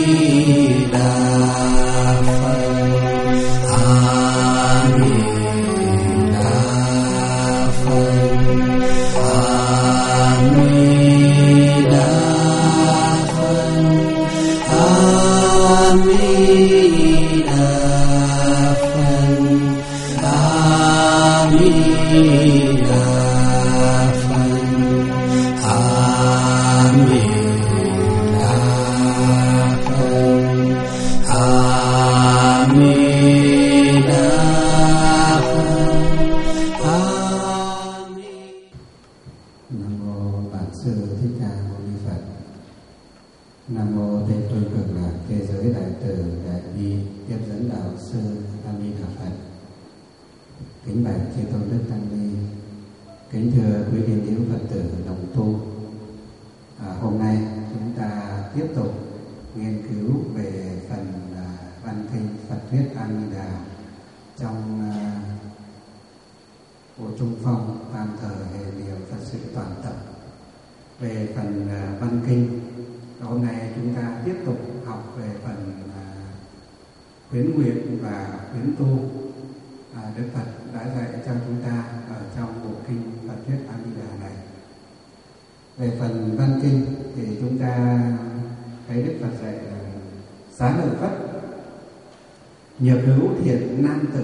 Nhược hữu thiện nam tử,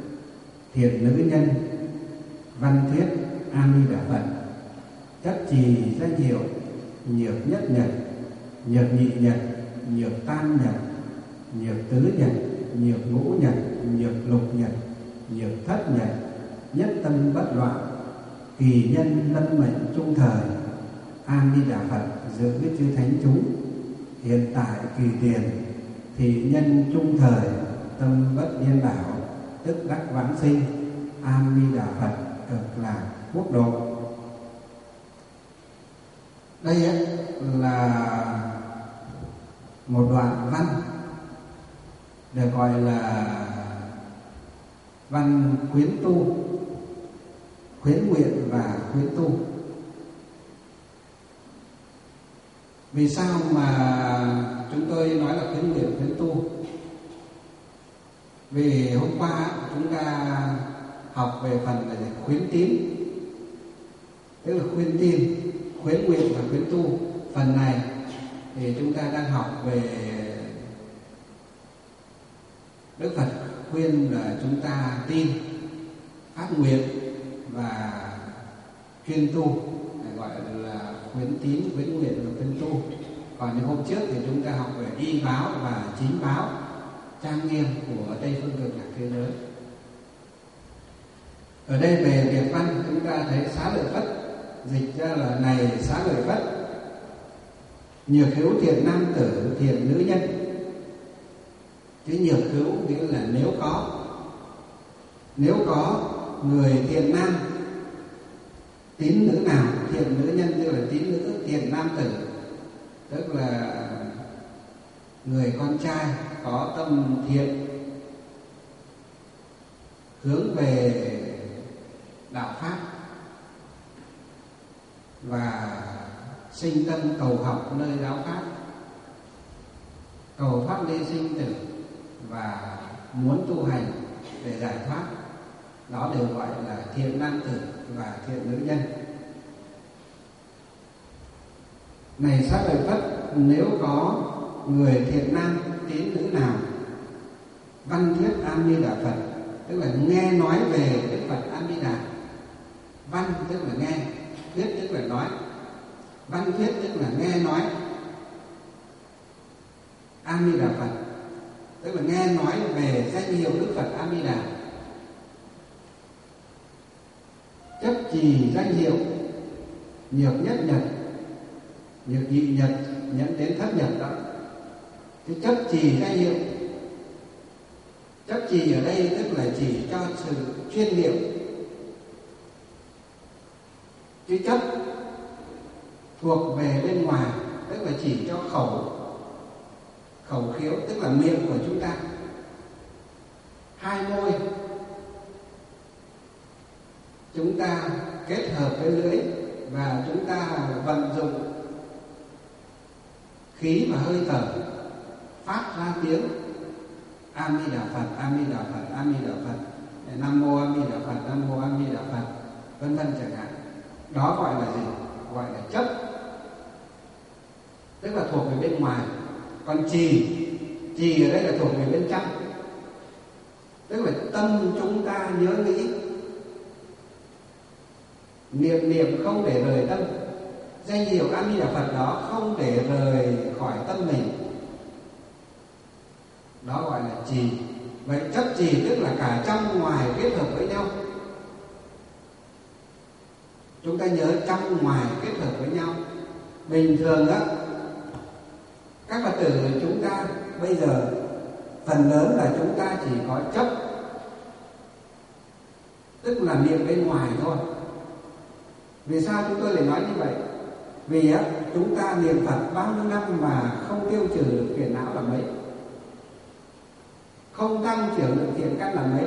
thiện nữ nhân, văn thuyết A Di Đà Phật. Chấp trì danh hiệu nhược nhất nhật, nhược nhị nhật, nhược tam nhật, nhược tứ nhật, nhược ngũ nhật, nhược lục nhật, nhược thất nhật, nhất tâm bất loạn, kỳ nhân lâm mệnh trung thời. A Di Đà Phật giữ chư thánh chúng, hiện tại kỳ tiền, thị nhân trung thời, tâm bất điên đảo, tức đắc vãng sinh. A Di Đà Phật cực lạc quốc độ. Đây là một đoạn văn được gọi là văn khuyến tu, khuyến nguyện và khuyến tu. Vì sao mà chúng tôi nói là khuyến nguyện khuyến tu? Vì hôm qua chúng ta học về phần là khuyến tín, tức là khuyên tin, khuyến nguyện và khuyến tu. Phần này thì chúng ta đang học về Đức Phật khuyên là chúng ta tin, phát nguyện và chuyên tu, gọi là khuyến tín, khuyến nguyện và khuyến tu. Còn những hôm trước thì chúng ta học về y báo và chính báo, trang nghiêm của Tây phương cực lạc thế giới. Ở đây về việc văn chúng ta thấy Xá Lợi Phất dịch ra là này Xá Lợi Phất, nhược hữu thiện nam tử, thiện nữ nhân. Cái nhược hữu nghĩa là nếu có người thiện nam, tín nữ nào, thiện nữ nhân tức là tín nữ, thiện nam tử tức là người con trai có tâm thiện, hướng về đạo pháp và sinh tâm cầu học nơi giáo pháp, cầu thoát ly sinh tử và muốn tu hành để giải thoát. Đó đều gọi là thiện nam tử và thiện nữ nhân. Này Xá Lợi Phất, nếu có người thiện nam tín nữ nào văn thuyết A Di Đà Phật, tức là nghe nói về Đức Phật A Di Đà. Văn tức là nghe, thuyết tức là nói. Văn thuyết tức là nghe nói A Di Đà Phật, tức là nghe nói về danh hiệu Đức Phật A Di Đà. Chấp trì danh hiệu nhược nhất nhật, nhược nhị nhật, nhận đến thất nhật đó. Cái chấp trì danh hiệu, chấp trì ở đây tức là chỉ cho sự chuyên niệm. Chứ chấp thuộc về bên ngoài, tức là chỉ cho khẩu khiếu, tức là miệng của chúng ta, hai môi chúng ta kết hợp với lưỡi và chúng ta vận dụng khí và hơi thở phát ra tiếng A Di Đà Phật, A Di Đà Phật, A Di Đà Phật, Nam Mô A Di Đà Phật, Nam Mô A Di Đà Phật, vân vân chẳng hạn. Đó gọi là gì? Gọi là chấp, tức là thuộc về bên ngoài. Còn trì ở đây là thuộc về bên trong, tức là tâm chúng ta nhớ nghĩ, niệm không để rời tâm, danh hiệu A Di Đà Phật đó không để rời khỏi tâm mình, đó gọi là trì. Vậy chấp trì tức là cả trong ngoài kết hợp với nhau. Chúng ta nhớ trong ngoài kết hợp với nhau. Bình thường đó, các Phật tử chúng ta bây giờ phần lớn là chúng ta chỉ có chấp, tức là niệm bên ngoài thôi. Vì sao chúng tôi lại nói như vậy? Vì chúng ta niệm Phật bao nhiêu năm mà không tiêu trừ được phiền não là mấy, không tăng trưởng được thiện căn là mấy,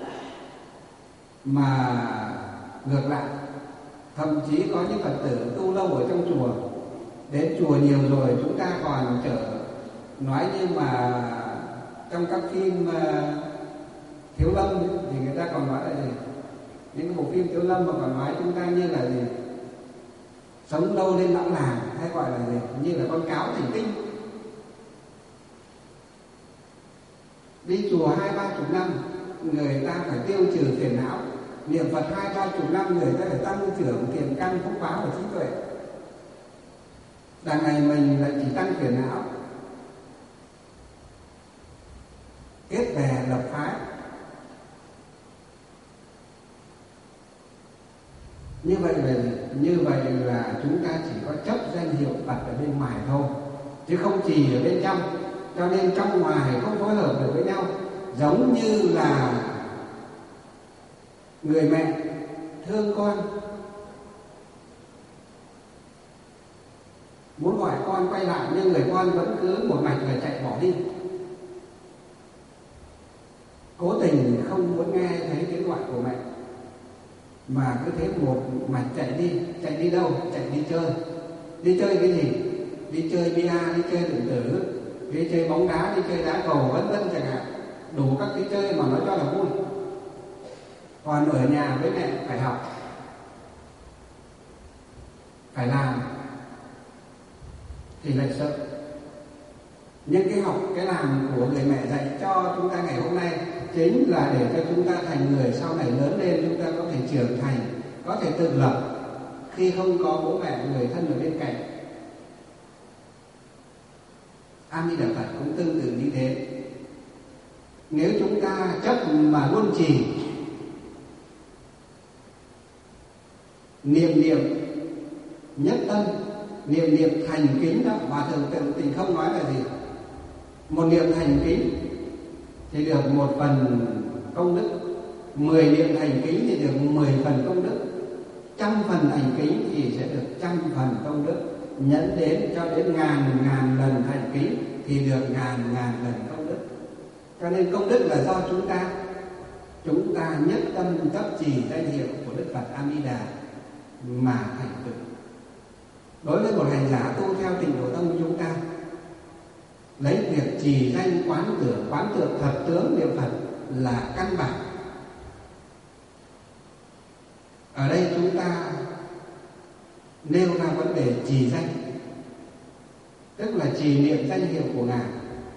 mà ngược lại, thậm chí có những Phật tử tu lâu ở trong chùa, đến chùa nhiều rồi chúng ta còn nói như mà trong các phim Thiếu Lâm thì người ta còn nói là gì? Những cái bộ phim Thiếu Lâm mà còn nói chúng ta như là gì? Sống lâu lên lão làng, hay gọi là gì? Như là con cáo thành tinh. Đi chùa 20-30 năm người ta phải tiêu trừ phiền não, niệm Phật 20-30 năm người ta phải tăng trưởng thiện căn phúc báo và trí tuệ. Đằng này mình lại chỉ tăng phiền não, kết bè lập phái. Như vậy là chúng ta chỉ có chấp danh hiệu Phật ở bên ngoài thôi, chứ không trì ở bên trong. Cho nên trong ngoài không phối hợp được với nhau. Giống như là người mẹ thương con, muốn gọi con quay lại nhưng người con vẫn cứ một mạch là chạy bỏ đi, cố tình không muốn nghe thấy tiếng gọi của mẹ, mà cứ thế một mạch chạy đi đâu? Chạy đi chơi. Đi chơi cái gì? Đi chơi bia, đi chơi điện tử, đi chơi bóng đá, đi chơi đá cầu, vân vân chẳng hạn, đủ các cái chơi mà nó cho là vui. Còn ở nhà với mẹ phải học, phải làm thì lại sợ. Nhưng cái học, cái làm của người mẹ dạy cho chúng ta ngày hôm nay chính là để cho chúng ta thành người sau này lớn lên, chúng ta có thể trưởng thành, có thể tự lập khi không có bố mẹ, người thân ở bên cạnh. A Di Đà Phật cũng tương tự như thế. Nếu chúng ta chấp mà luôn trì, niệm nhất tâm, niệm thành kính đó, Hòa Thượng Tự Tình không nói là gì? Một niệm thành kính thì được 1 phần công đức, 10 niệm thành kính thì được 10 phần công đức, 100 phần thành kính thì sẽ được 100 phần công đức, nhẫn đến cho đến ngàn lần thành kính thì được ngàn lần công đức. Cho nên công đức là do chúng ta nhất tâm chấp trì danh hiệu của Đức Phật A Di Đà mà thành tựu. Đối với một hành giả tu theo Tịnh Độ Tông của chúng ta, lấy việc trì danh quán tưởng thật tướng niệm Phật là căn bản. Ở đây chúng ta nêu ra vấn đề trì danh, tức là trì niệm danh hiệu của Ngài.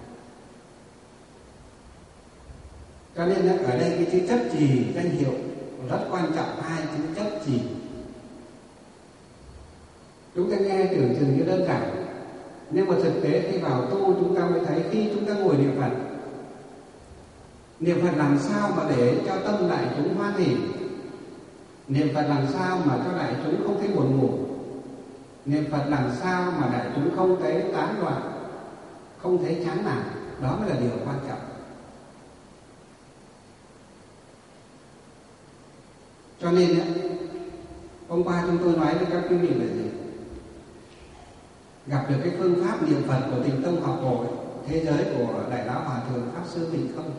Cho nên ở đây cái chữ chấp trì danh hiệu rất quan trọng, hai chữ chấp trì. Chúng ta nghe tưởng chừng như đơn giản, nhưng mà thực tế khi vào tu chúng ta mới thấy, khi chúng ta ngồi niệm Phật làm sao mà để cho tâm đại chúng hoan hỉ, niệm Phật làm sao mà cho đại chúng không thấy buồn ngủ, niệm Phật làm sao mà đại chúng không thấy tán loạn, không thấy chán nản, đó mới là điều quan trọng. Cho nên hôm qua chúng tôi nói với các quý vị là gì? Gặp được cái phương pháp niệm Phật của Tịnh Tông học hội thế giới của Đại Lão Hòa Thượng Pháp Sư Tịnh Không,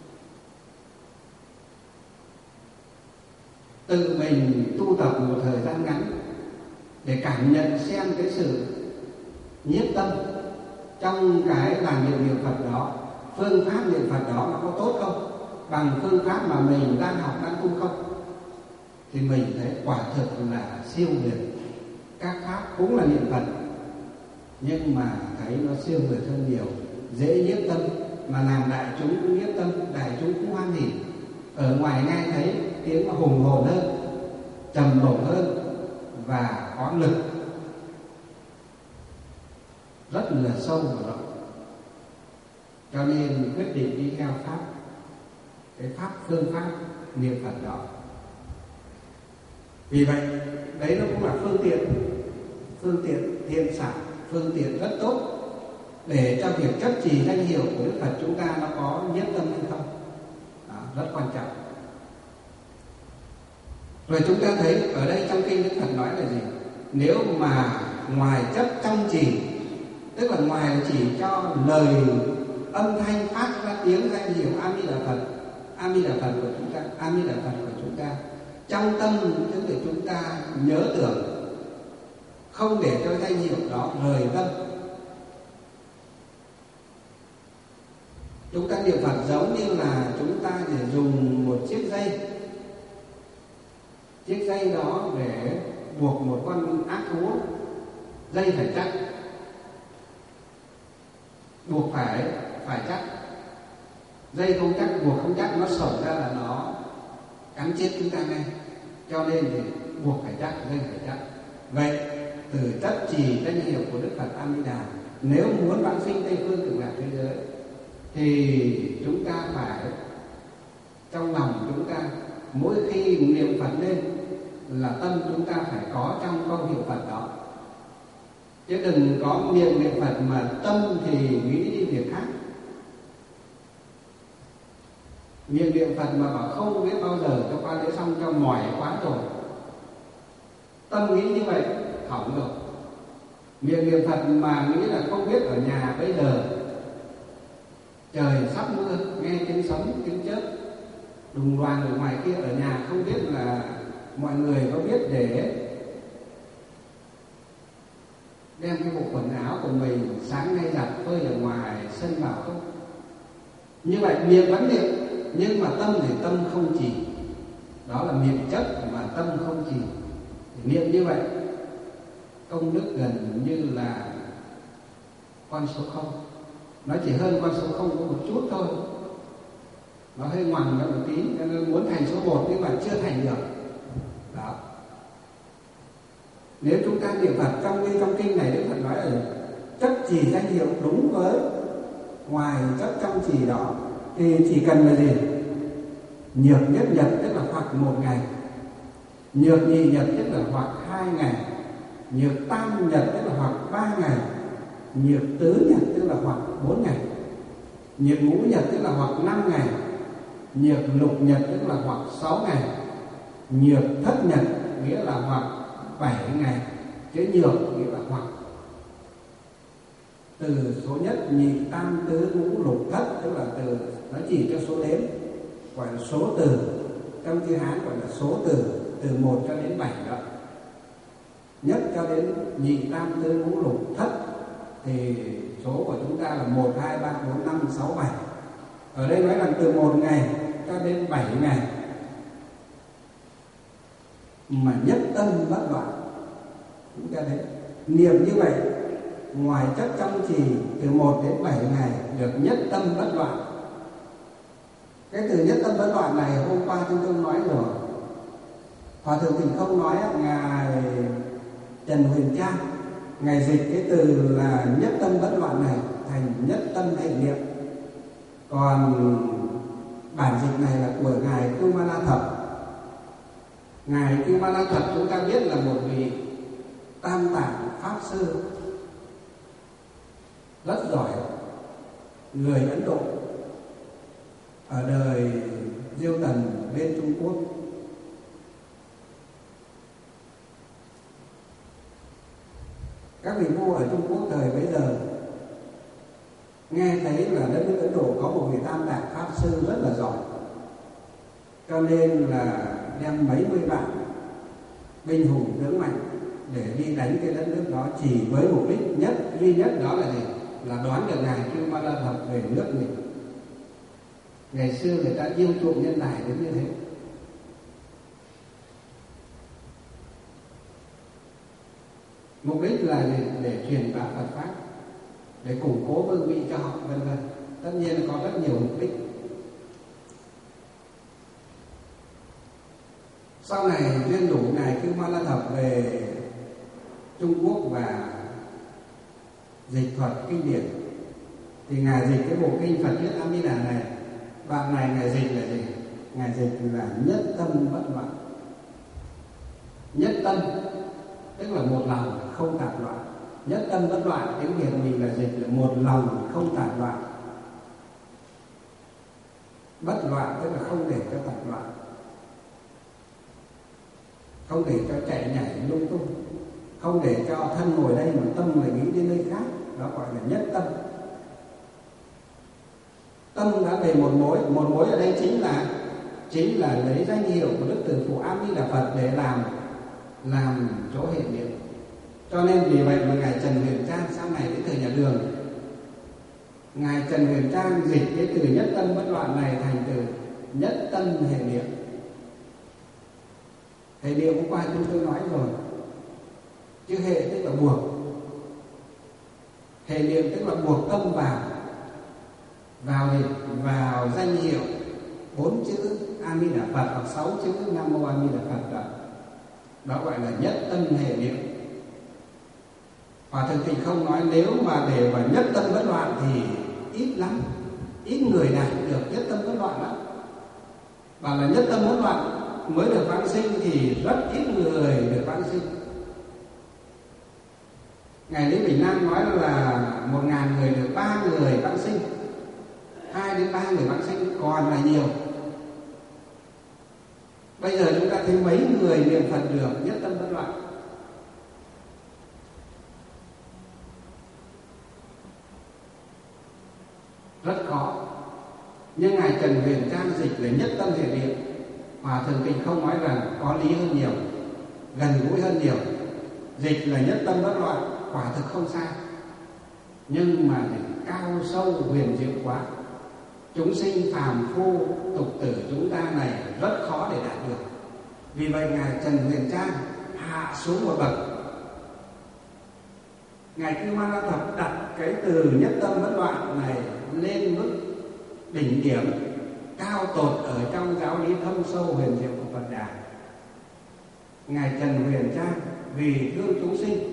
tự mình tu tập một thời gian ngắn để cảm nhận xem cái sự nhiếp tâm, trong cái làn niệm Phật đó, phương pháp niệm Phật đó nó có tốt không, bằng phương pháp mà mình đang học đang tu không, thì mình thấy quả thực là siêu việt. Các pháp cũng là niệm Phật, nhưng mà thấy nó siêu việt hơn nhiều, dễ nhiếp tâm, mà làm đại chúng cũng nhiếp tâm, đại chúng cũng hoan hỉ. Ở ngoài nghe thấy tiếng nó hùng hồn hơn, trầm bổng hơn và có lực rất là sâu và rộng. Cho nên quyết định đi theo pháp, cái pháp phương pháp niệm Phật đó. Vì vậy đấy nó cũng là phương tiện thiên sản, phương tiện rất tốt để cho việc chấp trì danh hiệu của Đức Phật chúng ta nó có nhiếp tâm hay không. Đó, rất quan trọng. Rồi chúng ta thấy ở đây trong kinh Đức Phật nói là gì? Nếu mà ngoài chấp trong trì, tức là ngoài chỉ cho lời âm thanh phát ra tiếng danh hiệu A Di Đà Phật, A Di Đà Phật của chúng ta, A Di Đà Phật của chúng ta, trong tâm tức là chúng ta nhớ tưởng, không để cho danh hiệu đó rời tâm. Chúng ta niệm Phật giống như là chúng ta để dùng một chiếc dây đó để buộc một con ác thú. Dây phải chắc, buộc phải chắc. Dây không chắc, buộc không chắc, nó sổng ra là nó cắn chết chúng ta ngay. Cho nên thì buộc phải chắc, dây phải chắc. Vậy từ chấp trì danh hiệu của Đức Phật A Di Đà, nếu muốn vãng sinh Tây phương Cực Lạc thế giới thì chúng ta phải trong lòng chúng ta mỗi khi niệm Phật lên là tâm chúng ta phải có trong câu hiệu Phật đó, chứ đừng có miệng niệm Phật mà tâm thì nghĩ đi việc khác. Miệng niệm Phật mà bảo không biết bao giờ cho qua lễ xong cho mỏi quá rồi, tâm nghĩ như vậy hỏng rồi. Miệng niệm Phật mà nghĩ là không biết ở nhà bây giờ trời sắp mưa, nghe tiếng sấm tiếng chớp đùng đoàng ở ngoài kia, ở nhà không biết là mọi người có biết để đem cái bộ quần áo của mình sáng nay giặt phơi ở ngoài sân vào không. Như vậy miệng vẫn niệm nhưng mà tâm thì tâm không trì, đó là miệng chấp mà tâm không trì. Niệm như vậy công đức gần như là con số không, nó chỉ hơn con số không có một chút thôi, nó hơi ngoằn ra một tí, nên muốn thành số 1 nhưng mà chưa thành được. Đó. Nếu chúng ta niệm Phật trong kinh này, Đức Phật nói là chấp trì danh hiệu đúng với ngoài chấp trong trì đó thì chỉ cần là gì? Nhược nhất nhật tức là hoặc 1 ngày, nhược nhị nhật tức là hoặc 2 ngày, nhược tam nhật tức là hoặc 3 ngày, nhược tứ nhật tức là hoặc 4 ngày, nhược ngũ nhật tức là hoặc 5 ngày, nhược lục nhật tức là hoặc 6 ngày, nhược thất nhật nghĩa là hoặc 7 ngày, chứ nhược nghĩa là hoặc. Từ số nhất, nhị, tam, tứ, ngũ, lục, thất tức là từ nó chỉ cho số đếm, gọi là số từ. Trong chữ Hán gọi là số từ 1 cho đến 7 đó. Nhất cho đến nhị, tam, tứ, ngũ, lục, thất thì số của chúng ta là 1, 2, 3, 4, 5, 6, 7. Ở đây nói là từ 1 ngày cho đến 7 ngày mà nhất tâm bất loạn. Chúng ta thấy niệm như vậy, ngoài chấp trong trì từ 1 đến 7 ngày được nhất tâm bất loạn. Cái từ nhất tâm bất loạn này hôm qua chúng tôi nói rồi. Hòa thượng Tình Không nói ngài Trần Huyền Trang, ngài dịch cái từ là nhất tâm bất loạn này thành nhất tâm hệ niệm. Còn bản dịch này là của ngài Cưu Ma La Thập. Ngài Cưu Ma La Thập chúng ta biết là một vị Tam Tạng Pháp Sư rất giỏi, người Ấn Độ, ở đời Diêu Tần bên Trung Quốc. Các vị vua ở Trung Quốc thời bấy giờ nghe thấy là đất nước Ấn Độ có một vị Tam Tạng Pháp Sư rất là giỏi, cho nên là đem mấy mươi vạn binh hùng tướng mạnh để đi đánh cái đất nước đó, chỉ với mục đích duy nhất đó là gì? là đoán được ngài Kumara Thập về nước mình. Ngày xưa người ta yêu chuộng nhân tài đến như thế. Mục đích là để truyền bá Phật pháp, để củng cố vương vị cho họ, vân vân. Tất nhiên có rất nhiều mục đích. Sau này duyên đủ ngài Kumara Thập về Trung Quốc và dịch thuật kinh điển, thì ngài dịch cái bộ kinh Phật Thuyết A Di Đà này. Đoạn này ngài dịch là gì? Ngài dịch là nhất tâm bất loạn. Nhất tâm tức là một lòng không tạp loạn. Nhất tâm bất loạn, tiếng Việt mình là dịch là một lòng không tạp loạn. Bất loạn tức là không để cho tạp loạn, không để cho chạy nhảy lung tung, không để cho thân ngồi đây mà tâm lại nghĩ đến nơi khác. Đó gọi là nhất tâm. Tâm đã về một mối ở đây chính là lấy danh hiệu của Đức Từ Phụ A Di Đà Phật để làm chỗ hiện niệm. Cho nên vì vậy mà ngài Trần Huyền Trang sau này cái thời nhà Đường, ngài Trần Huyền Trang dịch cái từ nhất tâm bất loạn này thành từ nhất tâm hệ niệm. Hệ niệm hôm qua chúng tôi nói rồi, chứ hệ tức là buộc, hệ niệm tức là buộc tâm vào danh hiệu 4 chữ A Di Đà Phật hoặc 6 chữ Nam Mô A Di Đà Phật. Đó gọi là nhất tâm hệ niệm. Hòa Thượng Tịnh Không nói nếu mà để vào nhất tâm bất loạn thì ít lắm, ít người đạt được nhất tâm bất loạn lắm. Bảo là nhất tâm bất loạn mới được vãng sinh thì rất ít người được vãng sinh. Ngài Lý Bình Nam nói là 1.000 người được 3 người vãng sinh, 2 đến 3 người vãng sinh còn là nhiều. Bây giờ chúng ta thấy mấy người niệm Phật được nhất tâm bất loạn. Rất khó. Nhưng ngài Trần Huyền Trang dịch là nhất tâm hệ niệm. Hòa Thượng Tịnh Không nói rằng có lý hơn nhiều, gần gũi hơn nhiều. Dịch là nhất tâm bất loạn, quả thực không sai. Nhưng mà cao sâu huyền diệu quá, chúng sinh phàm phu tục tử chúng ta này rất khó để đạt được. Vì vậy ngài Trần Huyền Trang hạ xuống một bậc. Ngài Kumara Thập đặt cái từ nhất tâm bất loạn này lên mức đỉnh điểm cao tột ở trong giáo lý thâm sâu huyền diệu của Phật Đà. Ngài Trần Huyền Trang vì thương chúng sinh,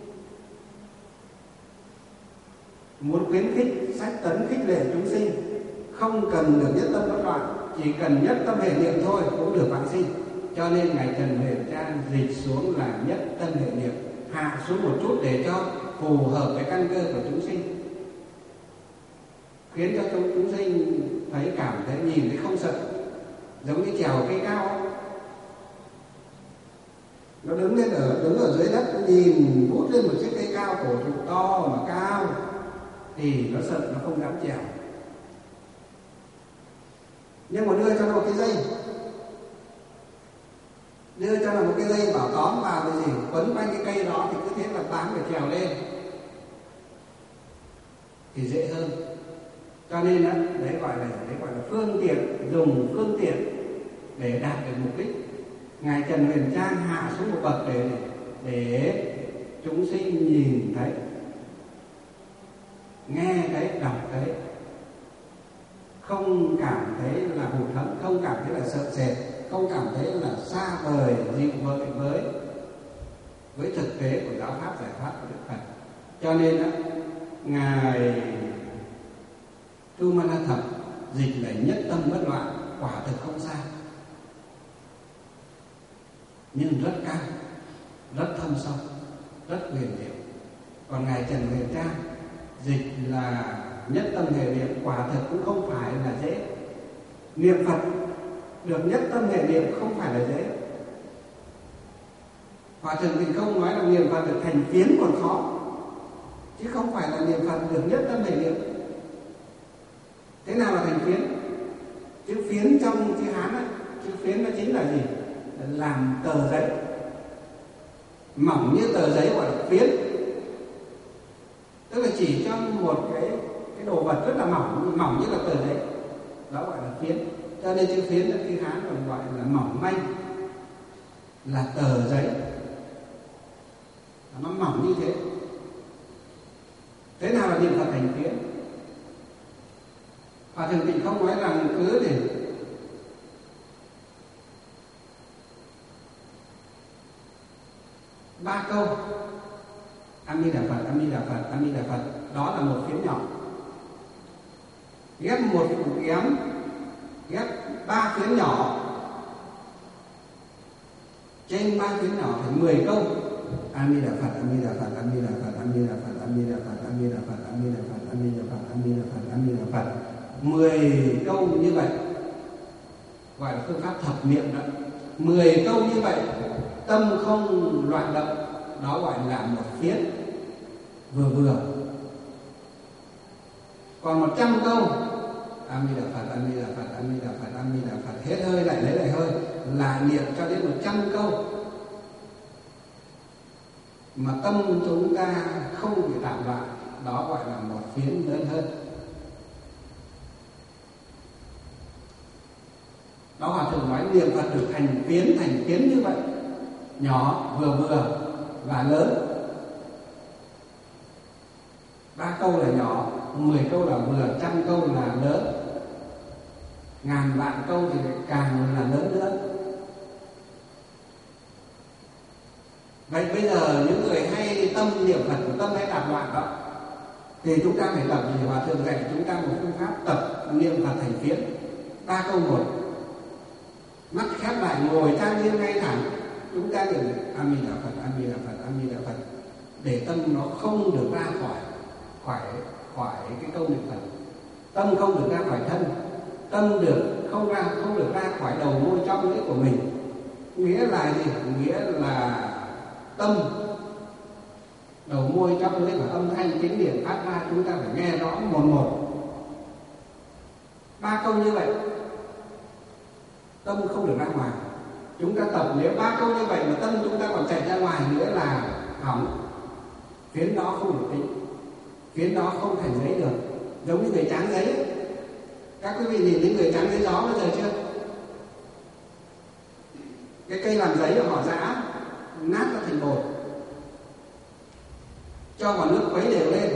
muốn khuyến khích sách tấn khích lệ chúng sinh, không cần được nhất tâm bất loạn, chỉ cần nhất tâm hệ niệm thôi cũng được vãng sinh. Cho nên ngài Trần Huyền Trang dịch xuống là nhất tâm hệ niệm, hạ xuống một chút để cho phù hợp với căn cơ của chúng sinh, khiến cho chúng sinh thấy cảm thấy nhìn thấy không sợ. Giống như trèo cây cao, nó đứng ở dưới đất, nó nhìn vút lên một chiếc cây cao, cổ thụ to mà cao thì nó sợ, nó không dám trèo. Nhưng mà đưa cho nó một cái dây, bảo tóm vào cái gì quấn quanh cái cây đó thì cứ thế là bám để trèo lên thì dễ hơn. Cho nên đó, đấy gọi là phương tiện, dùng phương tiện để đạt được mục đích. Ngài Trần Huyền Trang hạ xuống một bậc để chúng sinh nhìn thấy, nghe thấy, đọc thấy, không cảm thấy là hụt hẫng, không cảm thấy là sợ sệt, không cảm thấy là xa vời, dịu vợi với thực tế của giáo pháp giải thoát của Đức Phật. Cho nên đó, ngài Kumara Thập dịch là nhất tâm bất loạn, quả thực không sai, nhưng rất cao, rất thâm sâu, rất huyền diệu. Còn ngài Trần Huyền Trang dịch là nhất tâm hệ niệm, quả thực cũng không phải là dễ. Niệm Phật được nhất tâm hệ niệm không phải là dễ. Hòa Thượng Tịnh Không nói là niệm Phật được thành phiến còn khó, chứ không phải là niệm Phật được nhất tâm hệ niệm. Thế nào là thành phiến? Chữ phiến trong chữ Hán ấy, chữ phiến nó chính là gì? Là làm tờ giấy mỏng như tờ giấy gọi là phiến. Tức là chỉ trong một rất là mỏng như là tờ giấy, đó gọi là phiến. Cho nên chữ phiến ở tiếng Hán còn gọi là mỏng manh, là tờ giấy, nó mỏng như thế. Thế nào là niệm Phật thành phiến? Hòa Thượng Tịnh Không nói rằng cứ để ba câu A Di Đà Phật, A Di Đà Phật, A Di Đà Phật, đó là một phiến nhỏ. Ghép ba phiến nhỏ, trên ba phiến nhỏ thành 10 câu. A Di Đà Phật, A Di Đà Phật, A Di Đà Phật, A Di Đà Phật, A Di Đà Phật, A Di Đà Phật, A Di Đà Phật, A Di Đà Phật, A Di Đà Phật, A Di Đà Phật. 10 câu như vậy gọi là phương pháp thập niệm đó. 10 câu như vậy, tâm không loạn động, đó gọi là một phiến vừa. Còn 100 câu A Di Đà Phật, A Di Đà Phật, A Di Đà Phật, A Di Đà Phật, hết hơi lại lấy lại hơi, là niệm cho đến 100 câu mà tâm chúng ta không bị tạm loạn, đó gọi là một phiến lớn hơn. Đó Hòa Thượng nói niệm Phật được thành phiến như vậy, nhỏ, vừa và lớn. 3 câu là nhỏ, 10 câu là vừa, 100 câu là lớn, ngàn vạn câu thì càng là lớn nữa. Vậy bây giờ những người hay tâm niệm Phật của tâm hay tạp loạn đó, thì chúng ta phải tập gì? Hòa Thượng dạy chúng ta một phương pháp tập niệm Phật thành phiến. 3 câu một, mắt khép lại, ngồi trang nghiêm ngay thẳng, chúng ta niệm A Di Đà Phật, A Di Đà Phật, A Di Đà Phật, để tâm nó không được ra khỏi cái câu niệm Phật. Tâm không được ra khỏi thân, tâm không được ra khỏi đầu môi trong lưỡi của mình. Nghĩa là gì? Nghĩa là tâm, đầu môi trong lưỡi và âm thanh tiếng điển phát ra chúng ta phải nghe rõ một. 3 câu như vậy, tâm không được ra ngoài. Chúng ta tập nếu 3 câu như vậy mà tâm chúng ta còn chạy ra ngoài nữa là hỏng. Phiến đó không được tính, phiến đó không thành giấy được. Giống như người tráng giấy ấy. Các quý vị nhìn thấy người tráng giấy gió bao giờ chưa? Cái cây làm giấy họ giã nát ra thành bột, cho vào nước khuấy đều lên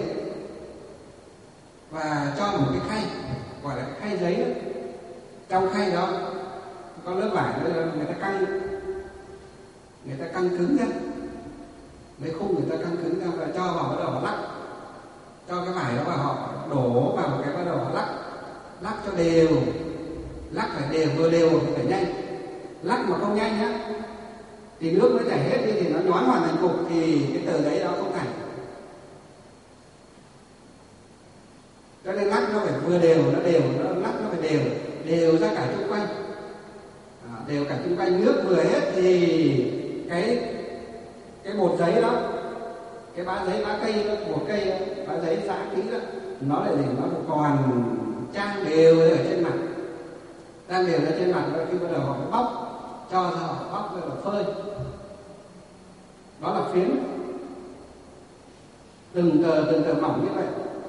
và cho một cái khay gọi là khay giấy đó. Trong khay đó có lớp vải đó, người ta căng cứng ra, lấy khung người ta căng cứng ra và cho vào, bắt đầu họ lắc, cho cái vải đó vào, họ đổ vào một cái, bắt đầu họ lắc cho đều, lắc phải đều, vừa đều thì phải nhanh. Lắc mà không nhanh nhá thì nước nó chảy hết đi, thì nó nhón hoàn thành cục thì cái tờ giấy đó không thành. Cho nên lắc nó phải vừa đều, nó lắc nó phải đều ra cả xung quanh, đều cả xung quanh. Nước vừa hết thì cái bột giấy đó, cái bã giấy, bã cây đó, bột cây đó, bã giấy giã kỹ đó, nó lại nó còn trang đều ở trên mặt, trang đều ở trên mặt. Rồi khi bắt đầu họ bóc, cho họ bóc rồi phơi, đó là phiến. Từng tờ mỏng như vậy.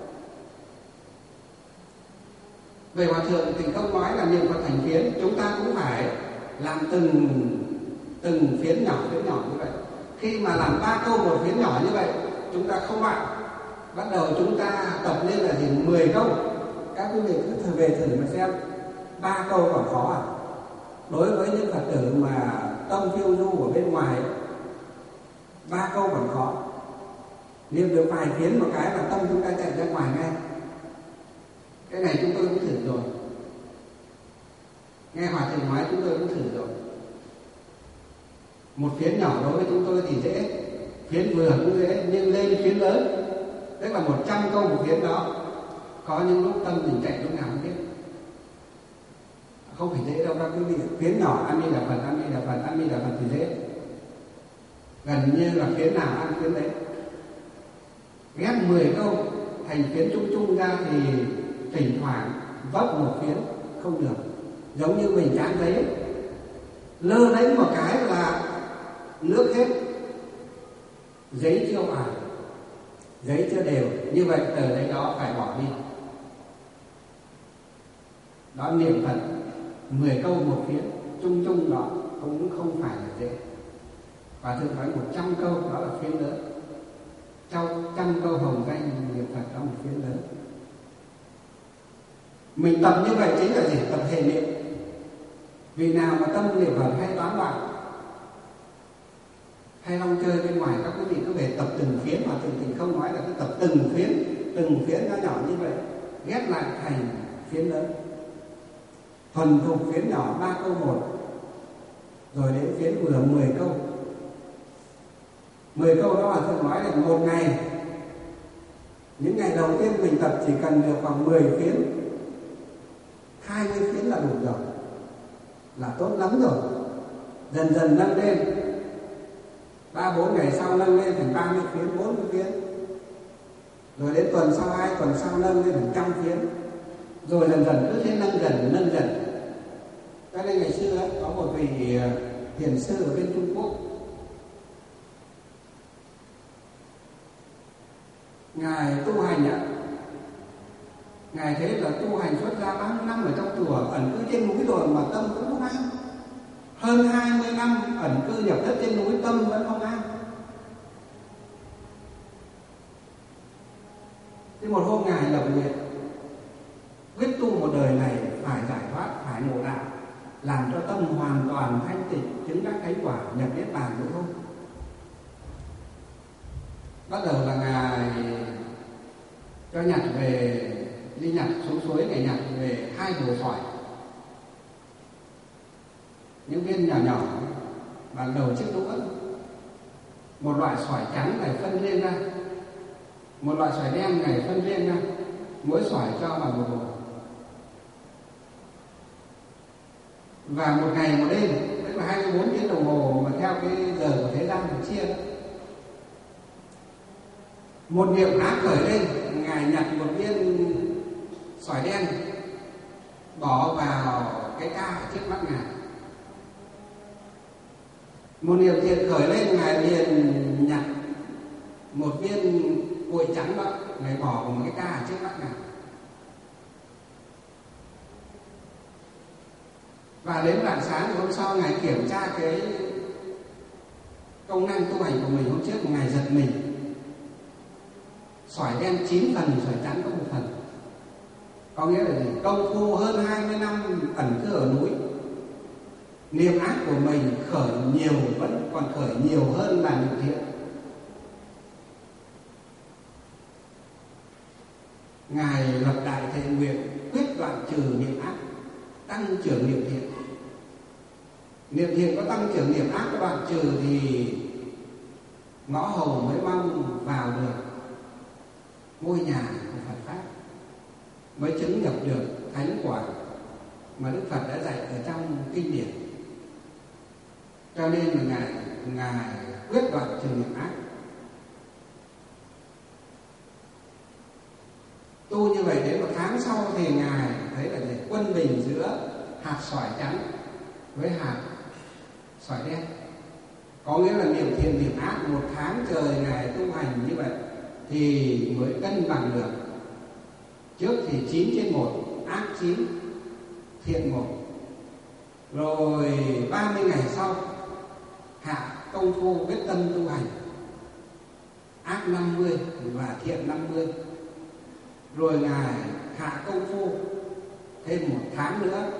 Về Hòa Thượng thì không nói là niệm Phật thành phiến, chúng ta cũng phải làm từng phiến nhỏ như vậy. Khi mà làm 3 câu một phiến nhỏ như vậy, chúng ta không loạn. Bắt đầu chúng ta tập lên là 10 câu. Các quý vị cứ về thử mà xem. 3 câu còn khó à? Đối với những Phật tử mà tâm phiêu du ở bên ngoài, 3 câu còn khó. Niệm được vài phiến một cái là tâm chúng ta chạy ra ngoài ngay. Cái này chúng tôi cũng thử rồi. Nghe Hòa Thượng nói chúng tôi cũng thử rồi. Một phiến nhỏ đối với chúng tôi thì dễ, phiến vừa cũng dễ, nhưng lên phiến lớn, tức là 100 câu một phiến đó, có những lúc tâm mình chạy lúc nào không biết. Không phải dễ đâu các quý vị. Phiến nhỏ A Di Đà Phật, A Di Đà Phật, A Di Đà Phật thì dễ, gần như là phiến nào ăn phiến đấy. Ghép 10 câu thành phiến chung ra thì thỉnh thoảng vấp một phiến không được. Giống như mình dán giấy, lơ đánh một cái là nước hết, giấy chưa hòa, giấy chưa đều, như vậy tờ giấy đó phải bỏ đi. Đó, niệm Phật 10 câu một phiến, chung chung đó cũng không phải là dễ. Và thường nói 100 câu đó là phiến lớn. Trong 100 câu hồng danh niệm Phật đó một phiến lớn. Mình tập như vậy chính là gì? Tập hệ niệm. Vì nào mà tâm niệm Phật hay toán loạn, hay long chơi bên ngoài, các quý vị cứ về tập từng phiến, mà từng không nói là cứ tập từng phiến nhỏ nhỏ như vậy, ghép lại thành phiến lớn. Thuần thục phiến nhỏ 3 câu một, rồi đến phiến vừa 10 câu. 10 câu đó là thường nói là một ngày. Những ngày đầu tiên mình tập chỉ cần được khoảng 10 phiến, 20 phiến là đủ rồi, là tốt lắm rồi. Dần dần nâng lên, 3-4 ngày sau nâng lên thành 30 phiến, 40 phiến. Rồi đến tuần sau, 2 tuần sau nâng lên thành 100 phiến. Rồi dần dần cứ thế nâng dần. Cho nên ngày xưa có một vị thiền sư ở bên Trung Quốc, Ngài tu hành ạ. Ngài thấy là tu hành xuất ra 30 năm ở trong chùa, ẩn cư trên núi rồi mà tâm cũng không an. Hơn 20 năm ẩn cư nhập thất trên núi, tâm vẫn không an. Thế một hôm Ngài lập nguyện quyết tu một đời này phải giải thoát, phải ngộ đạo, làm cho tâm hoàn toàn thanh tịnh, chứng đắc thánh quả, nhập niết bàn nữa thôi. Bắt đầu là Ngài cho nhặt về, đi nhặt xuống suối, Ngài nhặt về 2 hồ sỏi, những viên nhỏ nhỏ bằng đầu chiếc đũa. Một loại sỏi trắng này phân riêng ra, một loại sỏi đen này phân riêng ra, mỗi sỏi cho vào một hồ. Và một ngày một đêm, tức là 24 tiếng đồng hồ mà theo cái giờ của thế gian được chia đó. Một niệm ác khởi lên, Ngài nhặt một viên sỏi đen bỏ vào cái ca trước mắt Ngài. Một niệm thiện khởi lên, Ngài liền nhặt một viên cuội trắng đó, Ngài bỏ vào một cái ca trước mắt Ngài. Và đến rạng sáng hôm sau, Ngài kiểm tra cái công năng tu hành của mình hôm trước, Ngài giật mình. Sỏi đen 9 phần, sỏi trắng có 1 phần. Có nghĩa là gì? Công phu hơn 20 năm ẩn cư ở núi, niệm ác của mình khởi nhiều, vẫn còn khởi nhiều hơn là niệm thiện. Ngài lập đại thệ nguyện quyết đoạn trừ niệm ác, tăng trưởng niệm thiện. Niệm thiện có tăng trưởng niệm ác, các bạn trừ thì ngõ hầu mới mong vào được ngôi nhà của Phật Pháp, mới chứng nhập được thánh quả mà Đức Phật đã dạy ở trong kinh điển. Cho nên là Ngài quyết đoạn trừ niệm ác. Tu như vậy đến 1 tháng sau thì Ngài thấy là gì? Quân bình giữa hạt sỏi trắng với hạt sỏi đen. Có nghĩa là niệm thiện niệm ác 1 tháng trời Ngài tu hành như vậy thì mới cân bằng được. Trước thì 9/1, ác 9, thiện 1. Rồi 30 ngày sau hạ công phu quyết tâm tu hành, ác 50 và thiện 50. Rồi Ngài hạ công phu thêm 1 tháng nữa,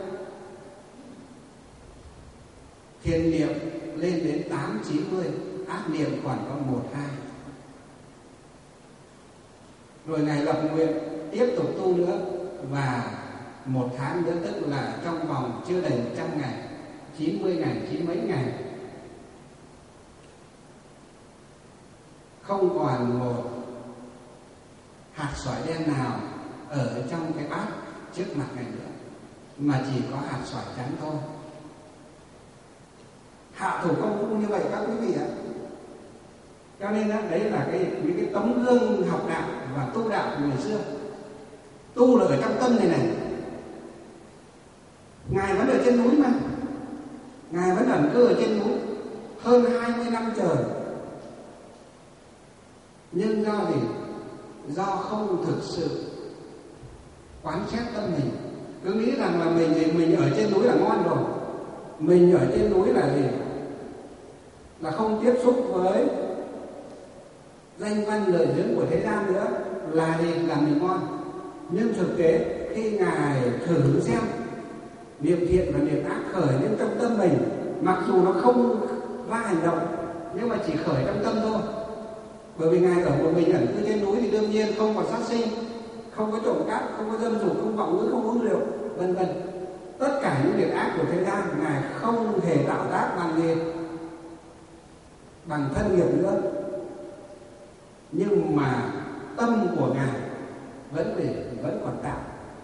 thiện niệm lên đến 8-90, ác niệm còn có 1-2. Rồi Ngài lập nguyện tiếp tục tu nữa, và 1 tháng nữa, tức là trong vòng chưa đầy 100 ngày, 90 ngày, 90 mấy ngày, không còn một hạt sỏi đen nào ở trong cái bát trước mặt Ngài nữa, mà chỉ có hạt sỏi trắng thôi. Hạ thủ công phu như vậy các quý vị ạ. Cho nên đấy là những cái tấm gương học đạo và tu đạo của người xưa. Tu là ở trong tâm này. Ngài vẫn ở trên núi mà, Ngài vẫn ẩn cư ở trên núi hơn 20 năm trời. Nhưng do gì? Do không thực sự quán xét tâm mình, cứ nghĩ rằng là mình ở trên núi là ngon rồi, mình ở trên núi là gì, là không tiếp xúc với danh văn lợi dưỡng của thế gian nữa, là gì, là mình ngon. Nhưng thực tế khi Ngài thử xem niệm thiện và niệm ác khởi lên trong tâm mình, mặc dù nó không ra hành động nhưng mà chỉ khởi trong tâm thôi. Bởi vì Ngài ở một mình ẩn cư trên núi thì đương nhiên không có sát sinh, không có trộm cắp, không có dâm dục, không vọng ngữ, không uống rượu, vân vân. Tất cả những việc ác của thế gian Ngài không hề tạo tác bằng gì, bằng thân nghiệp nữa. Nhưng mà tâm của Ngài vẫn còn tạo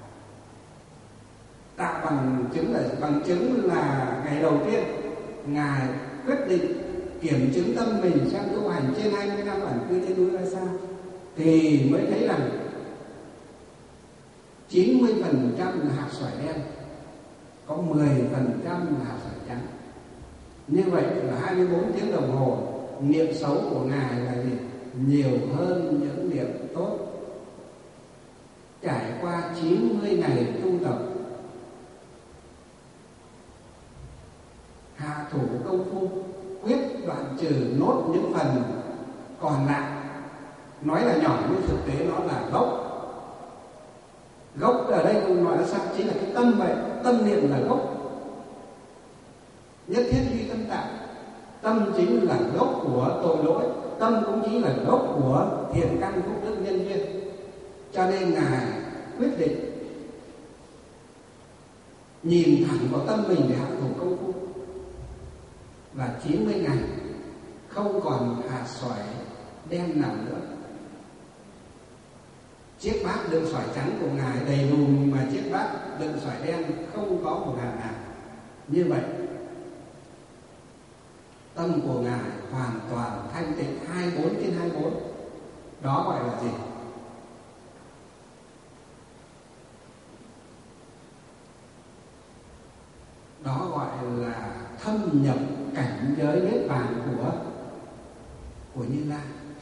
bằng chứng là ngày đầu tiên Ngài quyết định kiểm chứng tâm mình xem tu hành trên 20 năm ẩn cư trên núi ra sao, thì mới thấy rằng 90% là hạt xoài đen, có 10% là hạt xoài trắng. Như vậy là 24 tiếng đồng hồ niệm xấu của Ngài là gì? Nhiều hơn những niệm tốt. Trải qua 90 ngày tu tập, hạ thủ công phu, quyết đoạn trừ nốt những phần còn lại. Nói là nhỏ nhưng thực tế nó là gốc. Gốc ở đây tôi nói là sao? Chính là cái tâm vậy. Tâm niệm là gốc. Nhất thiết duy tâm tạo. Tâm chính là gốc của tội lỗi. Tâm cũng chính là gốc của thiện căn phúc đức nhân duyên. Cho nên Ngài quyết định nhìn thẳng vào tâm mình để hạ thủ công phu. Và 90 ngày không còn hạt xoài đen nào nữa. Chiếc bát đựng xoài trắng của Ngài đầy đủ, mà chiếc bát đựng xoài đen không có một hạt nào. Như vậy tâm của Ngài hoàn toàn thanh tịnh 24/24. Đó gọi là gì? Đó gọi là thâm nhập cảnh giới niết bàn của Như Lai.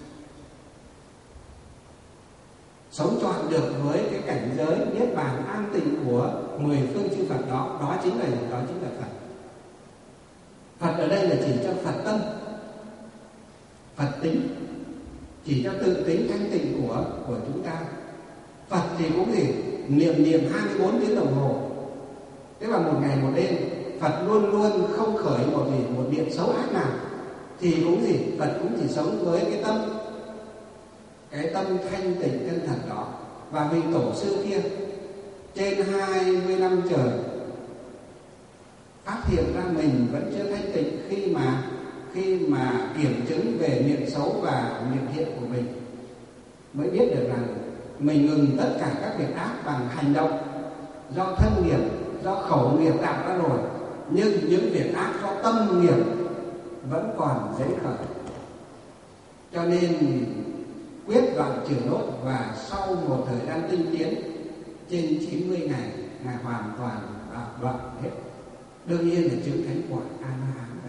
Sống trọn được với cái cảnh giới niết bàn an tịnh của 10 phương chư Phật đó. Đó chính là Phật. Phật ở đây là chỉ cho Phật tâm, Phật tính, chỉ cho tự tính thanh tịnh của chúng ta. Phật thì cũng gì? Niệm 24 tiếng đồng hồ. Tức là một ngày một đêm Phật luôn luôn không khởi một niệm xấu ác nào. Thì cũng gì? Phật cũng chỉ sống với cái tâm thanh tịnh chân thật đó. Và vị tổ sư kia trên 20 năm trời phát hiện ra mình vẫn chưa thanh tịnh khi mà kiểm chứng về niệm xấu và niệm thiện của mình, mới biết được rằng mình ngừng tất cả các việc ác bằng hành động do thân nghiệp, do khẩu nghiệp tạo ra rồi, nhưng những việc ác do tâm nghiệp vẫn còn dễ khởi. Cho nên quyết đoạn trừ nốt, và sau một thời gian tinh tiến trên 90 ngày Ngài hoàn toàn đoạn hết. Đương nhiên là chứng thánh quả A-la-hán vậy.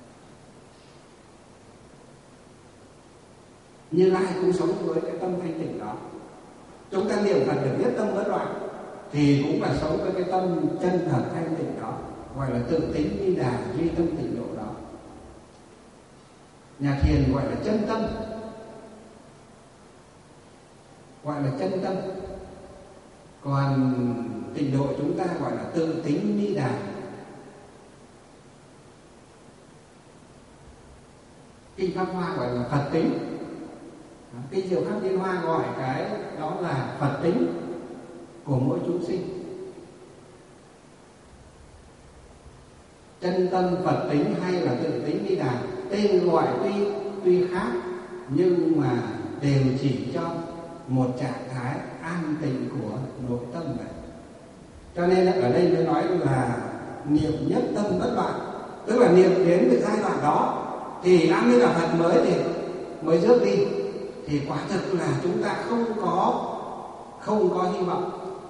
Như Lai cũng sống với cái tâm thanh tịnh đó. Chúng ta niệm Phật được nhất tâm bất loạn thì cũng là sống với cái tâm chân thật thanh tịnh đó, gọi là tự tính ni đà duy tâm tịnh độ đó. Nhà thiền gọi là chân tâm, còn tịnh độ chúng ta gọi là tự tính ni đà. Kinh Pháp Hoa gọi là Phật tính, Kinh Diệu Pháp Liên Hoa gọi cái đó là Phật tính của mỗi chúng sinh. Chân tâm Phật tính hay là tự tính ni đà, tên gọi tuy khác nhưng mà đều chỉ cho một trạng thái an tịnh của nội tâm vậy. Cho nên ở đây mới nói là niệm nhất tâm bất loạn, tức là niệm đến cái giai đoạn đó thì A Di Đà Phật mới rước đi, thì quả thực là chúng ta không có hy vọng.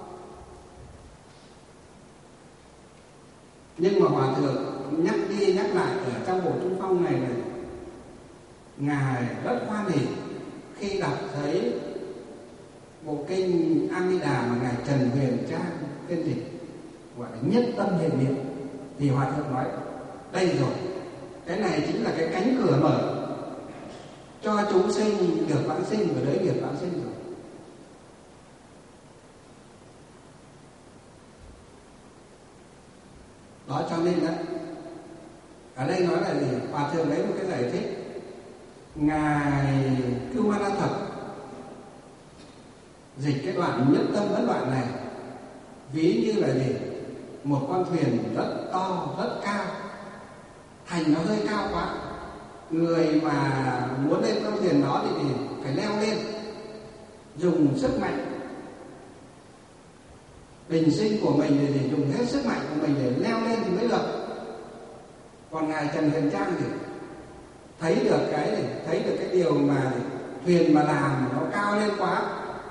Nhưng mà Hòa Thượng nhắc đi nhắc lại ở trong bộ Trung Phong này Ngài rất hoan hỉ khi đọc thấy bộ kinh A Di Đà mà Ngài Trần Huyền Trang phiên dịch. gọi là nhất tâm hệ niệm. Thì Hòa Thượng nói đây rồi, cái này chính là cái cánh cửa mở cho chúng sinh được vãng sinh và đới nghiệp vãng sinh rồi. Đó, cho nên đó, ở đây nói là gì? Hòa Thượng lấy một cái giải thích. Ngài Kumara Thập dịch cái đoạn nhất tâm bất loạn này ví như là gì? Một con thuyền rất to, rất cao, thành nó hơi cao quá, người mà muốn lên con thuyền đó thì phải leo lên, dùng sức mạnh bình sinh của mình để dùng hết sức mạnh của mình để leo lên thì mới được. Còn ngài Trần Huyền Trang thì thấy được cái điều mà thuyền mà làm nó cao lên quá,